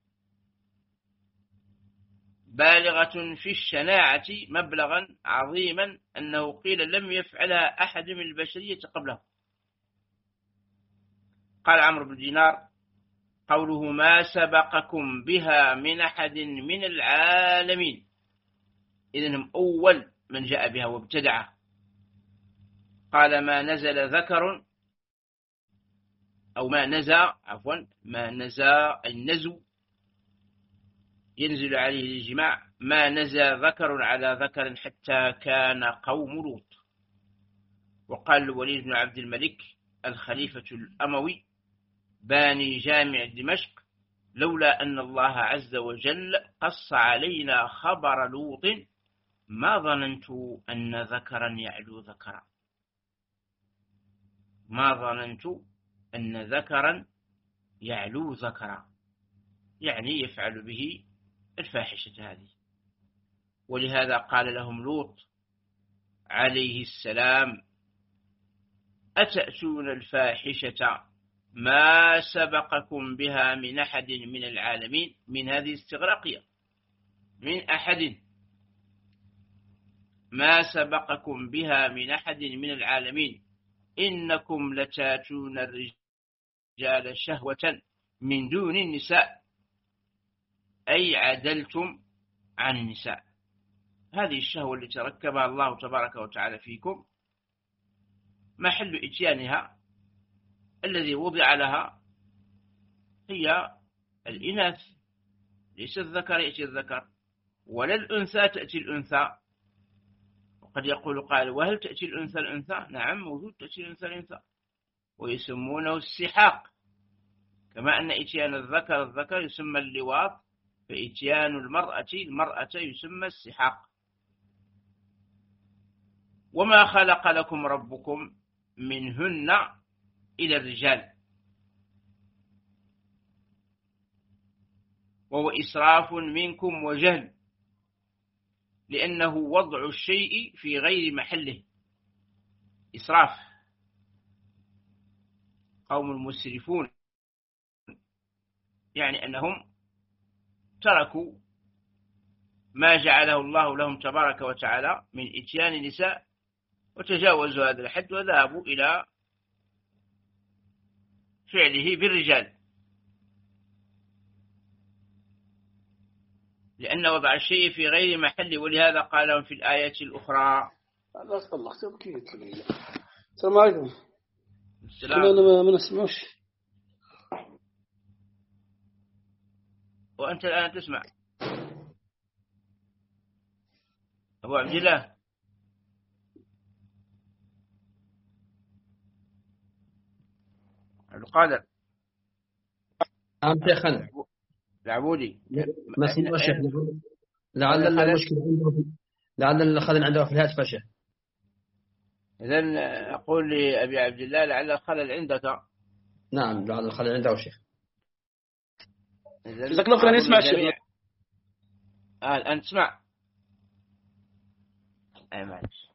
بالغة في الشناعة مبلغا عظيما أنه قيل لم يفعلها أحد من البشرية قبله. قال عمرو بن دينار قوله ما سبقكم بها من أحد من العالمين، إذن هم أول من جاء بها وابتدعه. قال ما نزل ذكر أو ما نزى، عفوا، ما نزى النزو ينزل عليه الجماع، ما نزى ذكر على ذكر حتى كان قوم لوط. وقال الوليد بن عبد الملك الخليفة الأموي باني جامع دمشق لولا أن الله عز وجل قص علينا خبر لوط ما ظننت أن ذكرا يعلو ذكرا، ما ظننت أن ذكرا يعلو ذكرا، يعني يفعل به الفاحشة هذه. ولهذا قال لهم لوط عليه السلام أتأتون الفاحشة ما سبقكم بها من أحد من العالمين. من هذه استغراقية، من أحد، ما سبقكم بها من أحد من العالمين إنكم لتاتون الرجال شهوة من دون النساء، أي عدلتم عن النساء. هذه الشهوة التي ركبها الله تبارك وتعالى فيكم محل إتيانها الذي وضع لها هي الإناث، ليس الذكر يأتي الذكر ولا الأنثى تأتي الأنثى. وقد يقول قائل وهل تأتي الأنثى الأنثى؟ نعم موجود تأتي الأنثى الأنثى، ويسمونه السحاق، كما أن إتيان الذكر الذكر يسمى اللواط، فإتيان المرأة المرأة يسمى السحاق. وما خلق لكم ربكم منهن إلى الرجال، وهو إسراف منكم وجهل، لأنه وضع الشيء في غير محله. إسراف، قوم مسرفون، يعني أنهم تركوا ما جعله الله لهم تبارك وتعالى من إتيان النساء وتجاوزوا هذا الحد وذهبوا إلى فعله بالرجال، لأن وضع الشيء في غير محله. ولهذا قال لهم في الآية الأخرى لا طلقت بكيت. السلام عليكم. السلام. أنا ما نسمعش. وأنت الآن تسمع أبو عبد الله. القادر شيخنا العبودي ما سمعوا الشيخ، لعل المشكلة عنده، لعل الخلل عنده في الهاتف شيخ. إذن أقول لأبي عبد الله لعل الخلل عندك. نعم لعل الخلل عنده شيخ. جزاك الله خير. نسمع الشيخ الآن تسمع. أي معلش.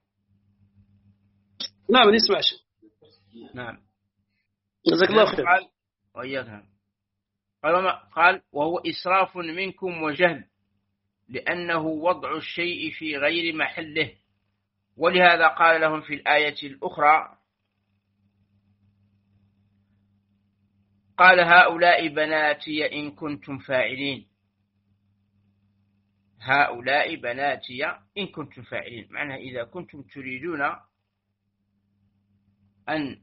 نعم نسمع الشيخ. نعم جزاك الله خير. قال وإياك. قال وهو إسراف منكم وجهل، لأنه وضع الشيء في غير محله. ولهذا قال لهم في الآية الأخرى قال هؤلاء بناتي إن كنتم فاعلين. هؤلاء بناتي إن كنتم فاعلين، معناها إذا كنتم تريدون أن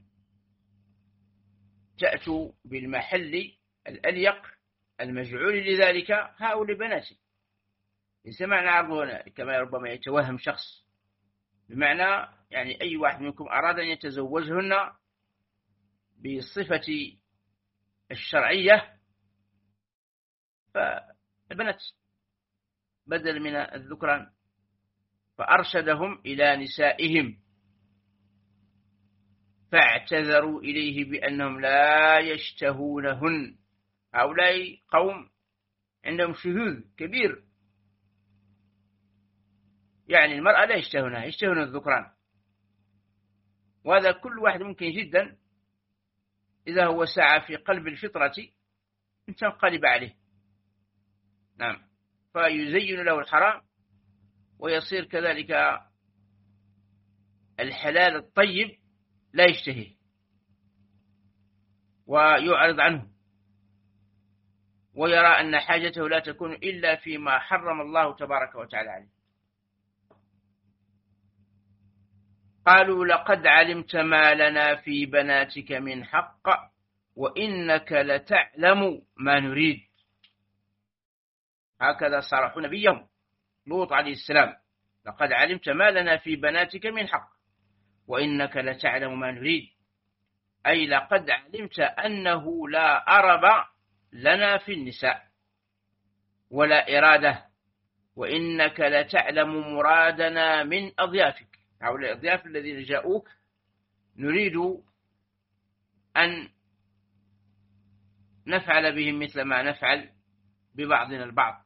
تأتوا بالمحل الأليق المجعول لذلك هؤلاء بناتي. ليس معنى عرضه هنا كما ربما يتوهم شخص، بمعنى يعني أي واحد منكم أراد أن يتزوجهن بصفة الشرعية فالبنات بدل من الذكران، فأرشدهم إلى نسائهم فاعتذروا إليه بأنهم لا يشتهونهن. هؤلاء قوم عندهم شذوذ كبير، يعني المرأة لا يشتهونها، يشتهون الذكران، وهذا كل واحد ممكن جدا إذا هو سعى في قلب الفطرة أن تنقلب عليه. نعم، فيزين له الحرام ويصير كذلك الحلال الطيب لا يشتهيه ويعرض عنه، ويرى أن حاجته لا تكون إلا فيما حرم الله تبارك وتعالى عليه. قالوا لقد علمت ما لنا في بناتك من حق وإنك لتعلم ما نريد. هكذا صرحوا نبيهم لوط عليه السلام: لقد علمت ما لنا في بناتك من حق وإنك لتعلم ما نريد، أي لقد علمت أنه لا أرب لنا في النساء ولا إرادة، وإنك لتعلم مرادنا من أضيافك. هؤلاء الأضياف الذين جاءوك نريد أن نفعل بهم مثل ما نفعل ببعضنا البعض.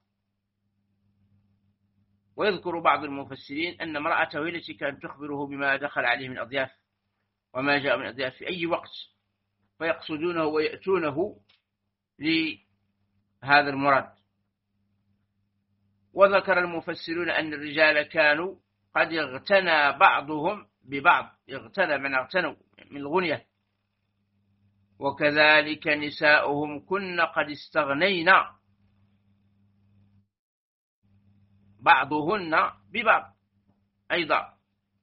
ويذكر بعض المفسرين أن امرأته التي كانت تخبره بما دخل عليه من أضياف وما جاء من أضياف في أي وقت، فيقصدونه ويأتونه لهذا المراد. وذكر المفسرون أن الرجال كانوا قد اغتنى بعضهم ببعض، اغتنى من اغتنوا من الغنية، وكذلك نساؤهم كن قد استغنينا بعضهن ببعض أيضا.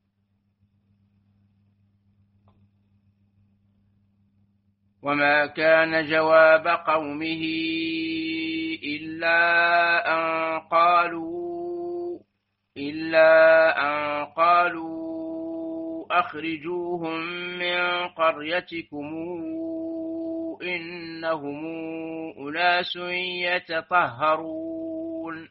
وما كان جواب قومه إلا أن قالوا أخرجوهم من قريتكم إنهم أناس يتطهرون،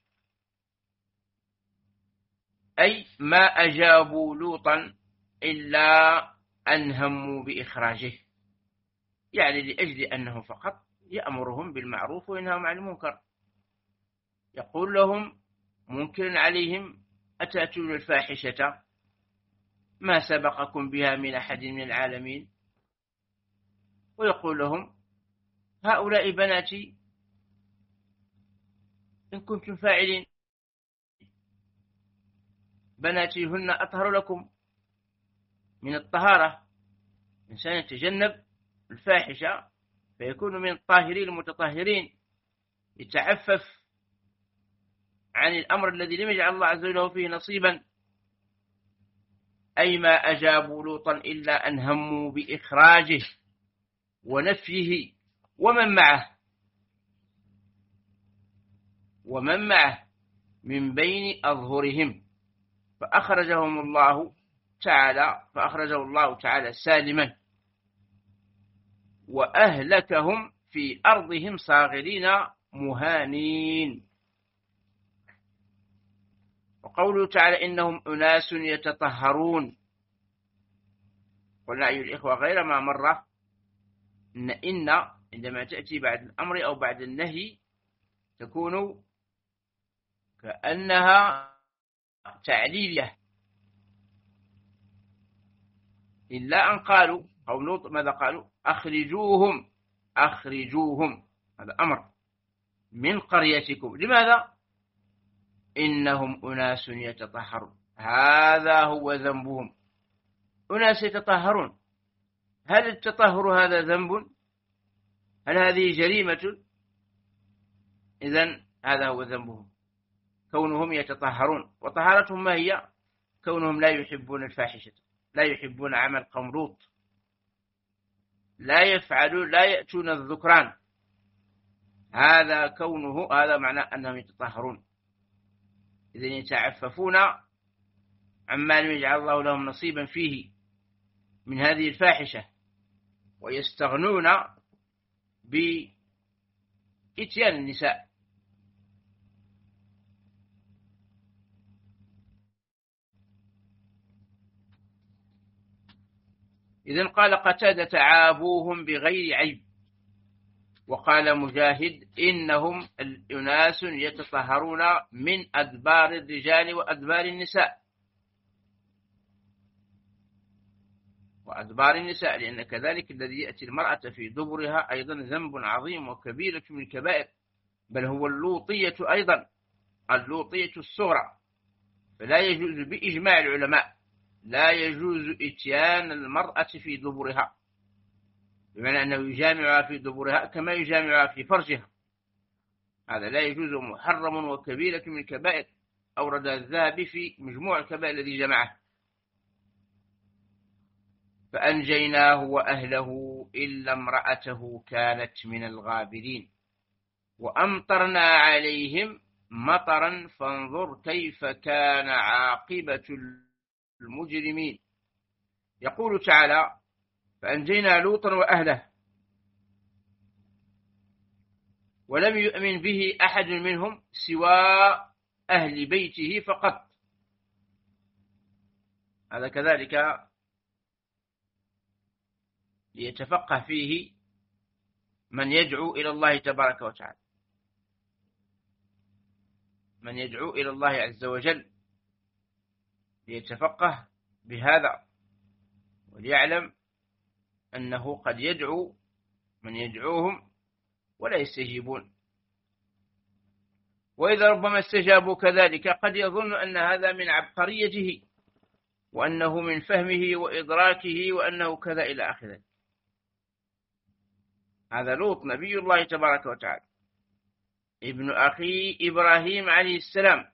أي ما أجابوا لوطا إلا أن هموا بإخراجه، يعني لأجل أنه فقط يأمرهم بالمعروف وينهاهم عن المنكر، يقول لهم منكر عليهم: أتأتون الفاحشة ما سبقكم بها من أحد من العالمين، ويقول لهم: هؤلاء بناتي إن كنتم فاعلين، بناتي هن أطهر لكم من الطهارة. الإنسان يتجنب الفاحشة فيكون من الطاهرين المتطهرين، يتعفف عن الأمر الذي لم يجعل الله عز وجل فيه نصيبا. أي ما أجابوا لوطا إلا أن هموا بإخراجه ونفيه ومن معه من بين أظهرهم، فأخرجه الله تعالى سالما، وأهلكهم في أرضهم صاغرين مهانين. وقوله تعالى: إنهم أناس يتطهرون. قلنا أيها الإخوة غير ما مرة إن عندما تأتي بعد الأمر أو بعد النهي تكون كأنها تعليلية. إلا أن قالوا قوم لوط ماذا قالوا؟ أخرجوهم، هذا أمر، من قريتكم. لماذا؟ إنهم أناس يتطهرون، هذا هو ذنبهم، أناس يتطهرون. هل التطهر هذا ذنب؟ هل هذه جريمة؟ إذن هذا هو ذنبهم، كونهم يتطهرون. وطهارتهم ما هي؟ كونهم لا يحبون الفاحشة، لا يحبون عمل قوم لوط، لا يأتون الذكران. هذا معنى أنهم يتطهرون، إذن يتعففون عما لم يجعل الله لهم نصيبا فيه من هذه الفاحشة، ويستغنون بإتيان النساء. إذن قال قتادة: عابوهم بغير عيب. وقال مجاهد: إنهم أناس يتطهرون من أدبار الرجال وأدبار النساء. لأن كذلك الذي يأتي المرأة في دبرها أيضا ذنب عظيم وكبيرة من الكبائر، بل هو اللوطية أيضا، اللوطية الصغرى. فلا يجوز بإجماع العلماء، لا يجوز إتيان المرأة في دبرها، بمعنى أنه يجامعها في دبرها كما يجامعها في فرجها، هذا لا يجوز، محرم وكبيرة من الكبائر. أورد الذهبي في مجموع الكبائر الذي جمعه. فأنجيناه وأهله إلا امرأته كانت من الغابرين وأمطرنا عليهم مطرا فانظر كيف كان عاقبة المجرمين. يقول تعالى: فأنجينا لوطا وأهله ولم يؤمن به أحد منهم سوى أهل بيته فقط. هذا كذلك ليتفقه فيه من يدعو إلى الله تبارك وتعالى، من يدعو إلى الله عز وجل، ليتفقه بهذا وليعلم أنه قد يدعو من يدعوهم ولا يستجيبون، وإذا ربما استجابوا كذلك قد يظن أن هذا من عبقريته وأنه من فهمه وإدراكه وأنه كذا إلى آخره. هذا لوط نبي الله تبارك وتعالى ابن أخي إبراهيم عليه السلام،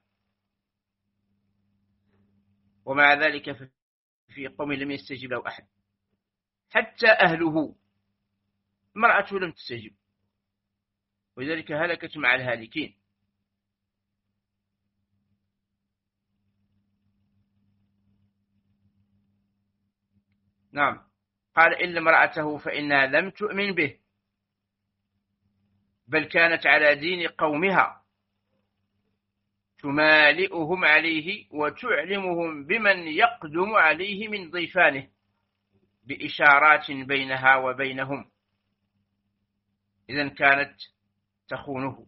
ومع ذلك في قوم لم يستجب له أحد، حتى أهله امرأته لم تستجب، ولذلك هلكت مع الهالكين. نعم، قال إلا امرأته فإنها لم تؤمن به بل كانت على دين قومها تمالئهم عليه وتعلمهم بمن يقدم عليه من ضيفانه بإشارات بينها وبينهم، إذن كانت تخونه،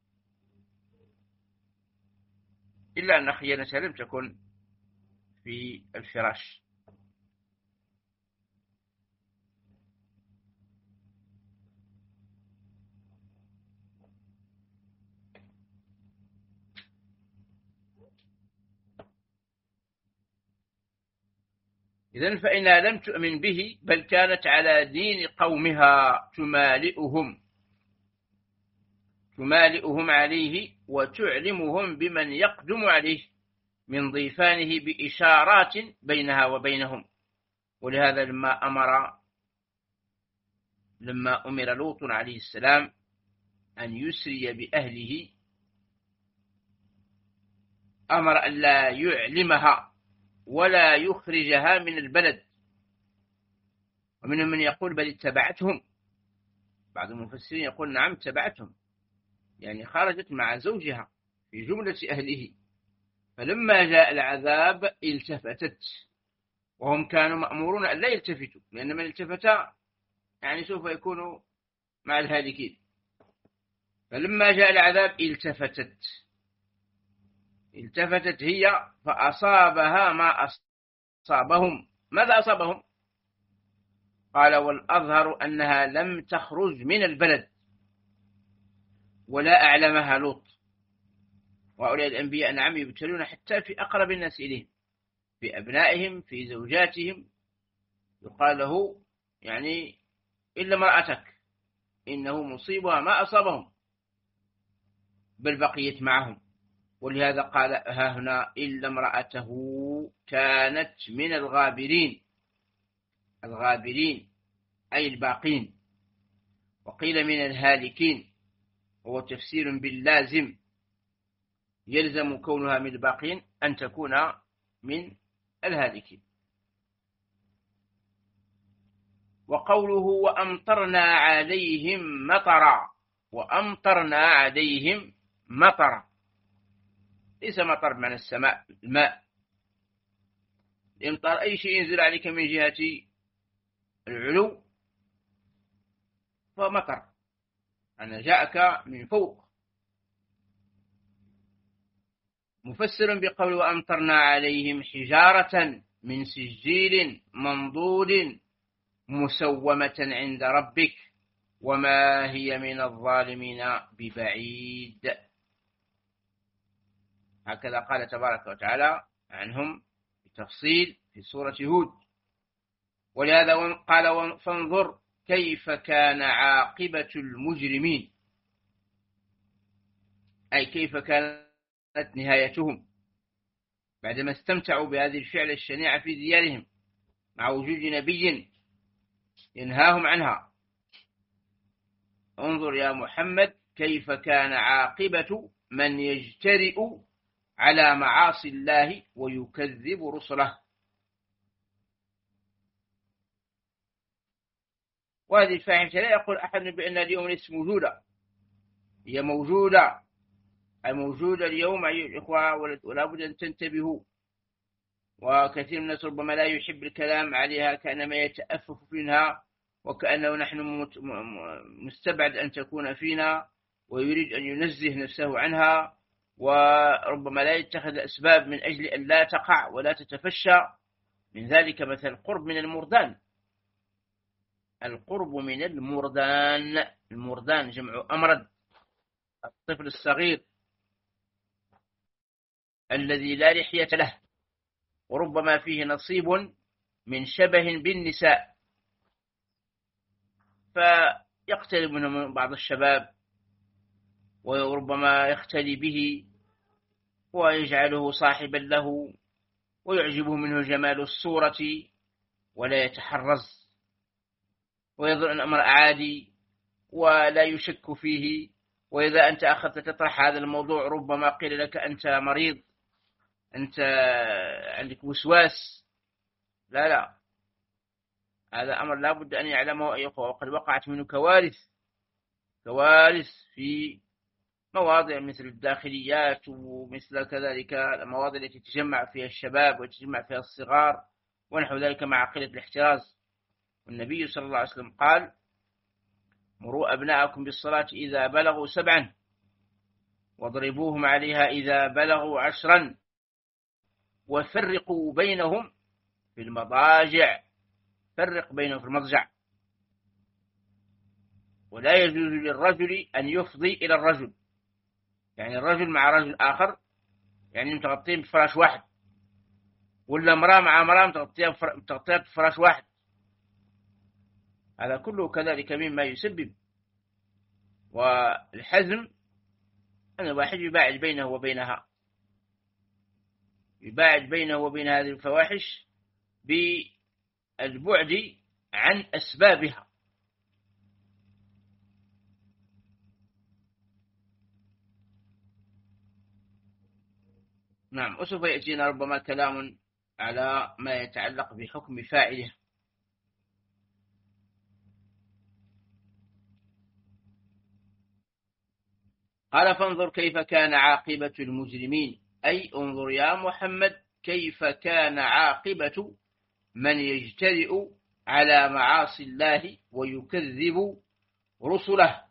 إلا أن خيانتها لم تكن في الفراش. إذن فإنها لم تؤمن به بل كانت على دين قومها تمالئهم عليه وتعلمهم بمن يقدم عليه من ضيفانه بإشارات بينها وبينهم. ولهذا لما أمر لوط عليه السلام أن يسري بأهله أمر أن لا يعلمها ولا يخرجها من البلد، ومنهم من يقول بل اتبعتهم، بعض المفسرين يقول نعم اتبعتهم، يعني خرجت مع زوجها في جملة أهله، فلما جاء العذاب التفتت، وهم كانوا مأمورون أن لا يلتفتوا، لأن من التفت يعني سوف يكونوا مع الهالكين، فلما جاء العذاب التفتت هي فأصابها ما أصابهم. ماذا أصابهم؟ قال والأظهر أنها لم تخرج من البلد ولا أعلمها لوط. وأولئك الأنبياء نعم يبتلون حتى في أقرب الناس إليهم، في أبنائهم، في زوجاتهم، يقال له يعني إلا امرأتك إنه مصيبها ما أصابهم، بل بقيت معهم. ولهذا قال ها هنا إلا امرأته كانت من الغابرين أي الباقين، وقيل من الهالكين، وهو تفسير باللازم، يلزم كونها من الباقين أن تكون من الهالكين. وقوله وأمطرنا عليهم مطرا، ليس مطر من السماء الماء، الإمطار أي شيء ينزل عليك من جهة العلو فمطر، أنا جاءك من فوق. مفسر بقول وأمطرنا عليهم حجارة من سجيل منضود مسومة عند ربك وما هي من الظالمين ببعيد. هكذا قال تبارك وتعالى عنهم بتفصيل في سورة هود. ولهذا قال فانظر كيف كان عاقبة المجرمين، أي كيف كانت نهايتهم بعدما استمتعوا بهذه الفعل الشنيعة في ديارهم مع وجود نبي ينهاهم عنها. انظر يا محمد كيف كان عاقبة من يجترئ على معاصي الله ويكذب رسله. وهذه الفاحشة لا يقول أحد بأن اليوم ليست موجودة، هي موجودة، أي موجودة اليوم أيها الإخوة، ولا بد أن تنتبهوا. وكثير من الناس ربما لا يحب الكلام عليها، كأنما يتأفف منها، وكأنه نحن مستبعد أن تكون فينا، ويريد أن ينزه نفسه عنها، وربما لا يتخذ أسباب من أجل أن لا تقع ولا تتفشى. من ذلك مثل القرب من المردان. القرب من المردان، المردان جمع أمرد، الطفل الصغير الذي لا لحية له، وربما فيه نصيب من شبه بالنساء، فيقترب منه بعض الشباب وربما يختلي به ويجعله صاحبا له، ويعجبه منه جمال الصورة ولا يتحرز، ويظن أن الأمر عادي ولا يشك فيه. وإذا أنت أخذت تطرح هذا الموضوع ربما قيل لك أنت مريض، أنت عندك وسواس. لا لا، هذا أمر لا بد أن يعلمه أي أخوة. وقد وقعت منه كوارث في مواضع مثل الداخليات، ومثل كذلك المواضع التي تجمع فيها الشباب وتجمع فيها الصغار ونحو ذلك مع قلة الاحتراز. والنبي صلى الله عليه وسلم قال: مروا أبناءكم بالصلاة إذا بلغوا 7، واضربوهم عليها إذا بلغوا 10، وفرقوا بينهم في المضاجع. فرق بينهم في المضجع. ولا يجوز للرجل أن يفضي إلى الرجل، يعني الرجل مع رجل آخر، يعني متغطين بفراش واحد، ولا امرأة مع امرأة متغطية بفراش واحد. هذا كله كذلك مما يسبب. والحزم أن الواحد يباعد بينه وبينها، يباعد بينه وبين هذه الفواحش بالبعد عن أسبابها. نعم. وسوف يأتينا ربما كلام على ما يتعلق بحكم فاعله. قال: فانظر كيف كان عاقبة المجرمين، أي انظر يا محمد كيف كان عاقبة من يجترئ على معاصي الله ويكذب رسله.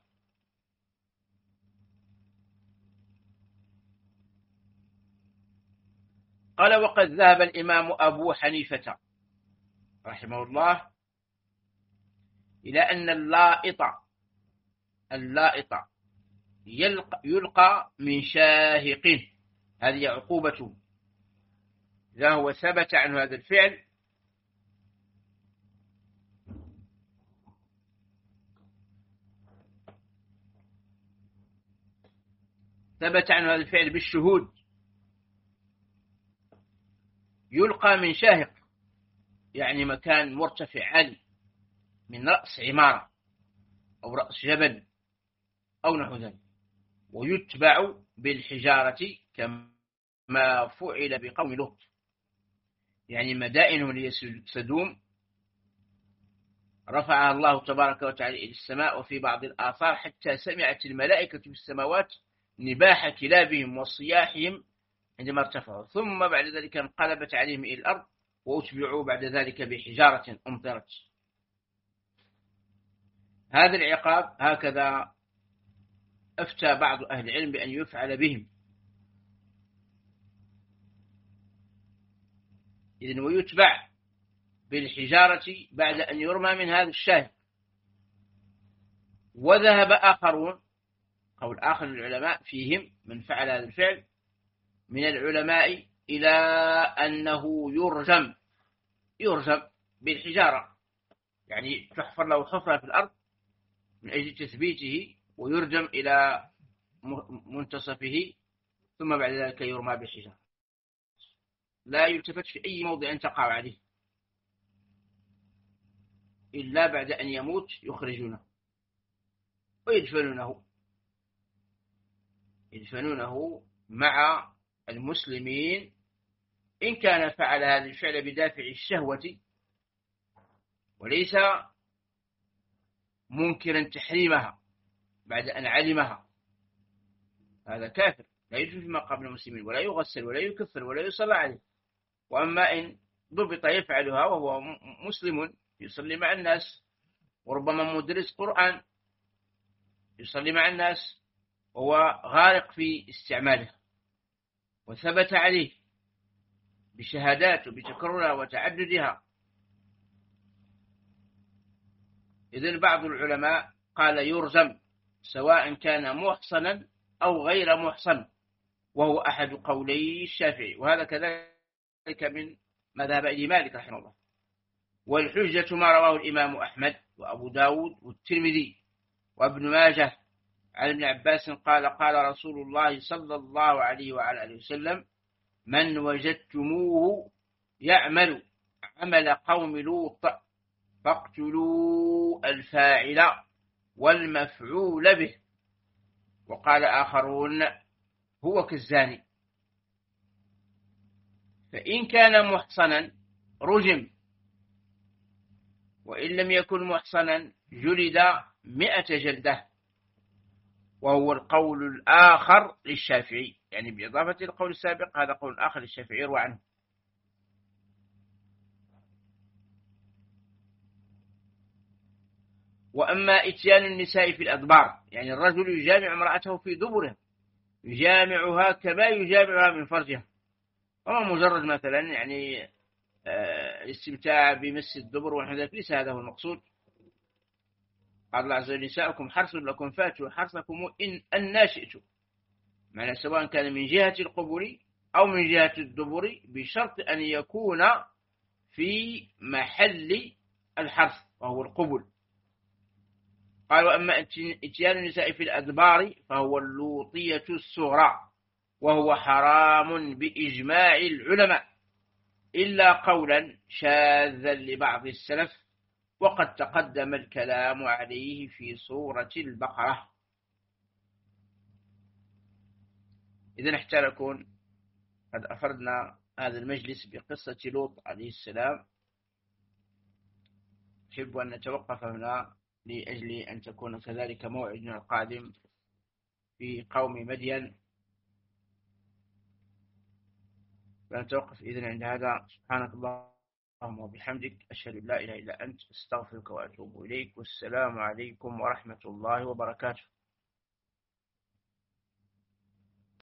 قال: وقد ذهب الإمام أبو حنيفة رحمه الله إلى أن اللائط يلقى من شاهق، هذه عقوبته إذا هو ثبت عنه هذا الفعل. ثبت عنه هذا الفعل بالشهود، يلقى من شاهق، يعني مكان مرتفع عالي، من رأس عمارة أو رأس جبل أو نحو ذلك، ويتبع بالحجارة كما فعل بقوم لوط. يعني مدائنهم هي سدوم رفعها الله تبارك وتعالى إلى السماء، وفي بعض الآثار حتى سمعت الملائكة في السماوات نباح كلابهم وصياحهم عندما ارتفعوا، ثم بعد ذلك انقلبت عليهم إلى الأرض وأتبعوا بعد ذلك بحجارة أمطرت. هذا العقاب هكذا أفتى بعض أهل العلم بأن يفعل بهم. إذن ويتبع بالحجارة بعد أن يرمى من هذا الشاهق. وذهب آخرون، قول آخر العلماء فيهم من فعل هذا الفعل من العلماء، إلى أنه يرجم بالحجارة، يعني تحفر له حفرة في الأرض من أجل تثبيته ويرجم إلى منتصفه، ثم بعد ذلك يرمى بالحجارة، لا يلتفت في أي موضع تقع عليه. إلا بعد أن يموت يخرجونه ويدفنونه مع المسلمين، إن كان فعل هذا الفعل بدافع الشهوة وليس منكرا تحريمها بعد أن علمها، هذا كافر لا يدفن في مقابر المسلمين ولا يغسل ولا يكفر ولا يصلى عليه. وأما إن ضبط يفعلها وهو مسلم يصلي مع الناس، وربما مدرس قرآن يصلي مع الناس وهو غارق في استعماله وثبت عليه بشهادات وبتكررها وتعددها، إذن بعض العلماء قال يرجم سواء كان محصنا أو غير محصن، وهو أحد قولي الشافعي، وهذا كذلك من مذهب الإمام مالك رحمه الله. والحجة ما رواه الإمام أحمد وأبو داود والترمذي وابن ماجه عن ابن عباس قال قال رسول الله صلى الله عليه وعلى آله وسلم: من وجدتموه يعمل عمل قوم لوط فاقتلوا الفاعل والمفعول به. وقال آخرون: هو كالزاني. فإن كان محصنا رجم، وإن لم يكن محصنا جلد 100 جلدة، وهو القول الآخر للشافعي، يعني بإضافة القول السابق هذا قول آخر للشافعي يروى عنه. وأما إتيان النساء في الأدبار، يعني الرجل يجامع امرأته في دبره، يجامعها كما يجامعها من فرجها، وما مجرد مثلا يعني الاستمتاع بمس الدبر ونحو ذلك، ليس هذا هو المقصود. قال الله عز وجل: نساؤكم حرث لكم فاتوا حرثكم أن شئتم، معنى سواء كان من جهة القبول أو من جهة الدبر، بشرط أن يكون في محل الحرث وهو القبول. قال: وأما إتيان النساء في الأدبار فهو اللوطية الصغرى، وهو حرام بإجماع العلماء، إلا قولا شاذا لبعض السلف، وقد تقدم الكلام عليه في سورة البقرة. إذن حتى نكون قد أفردنا هذا المجلس بقصة لوط عليه السلام، أحب أن نتوقف هنا لأجل أن تكون كذلك موعدنا القادم في قوم مدين، فنتوقف إذن عند هذا. سبحانك اللهم وبحمدك، أشهد أن لا إله إلا أنت، أستغفرك وأتوب إليك، والسلام عليكم ورحمة الله وبركاته.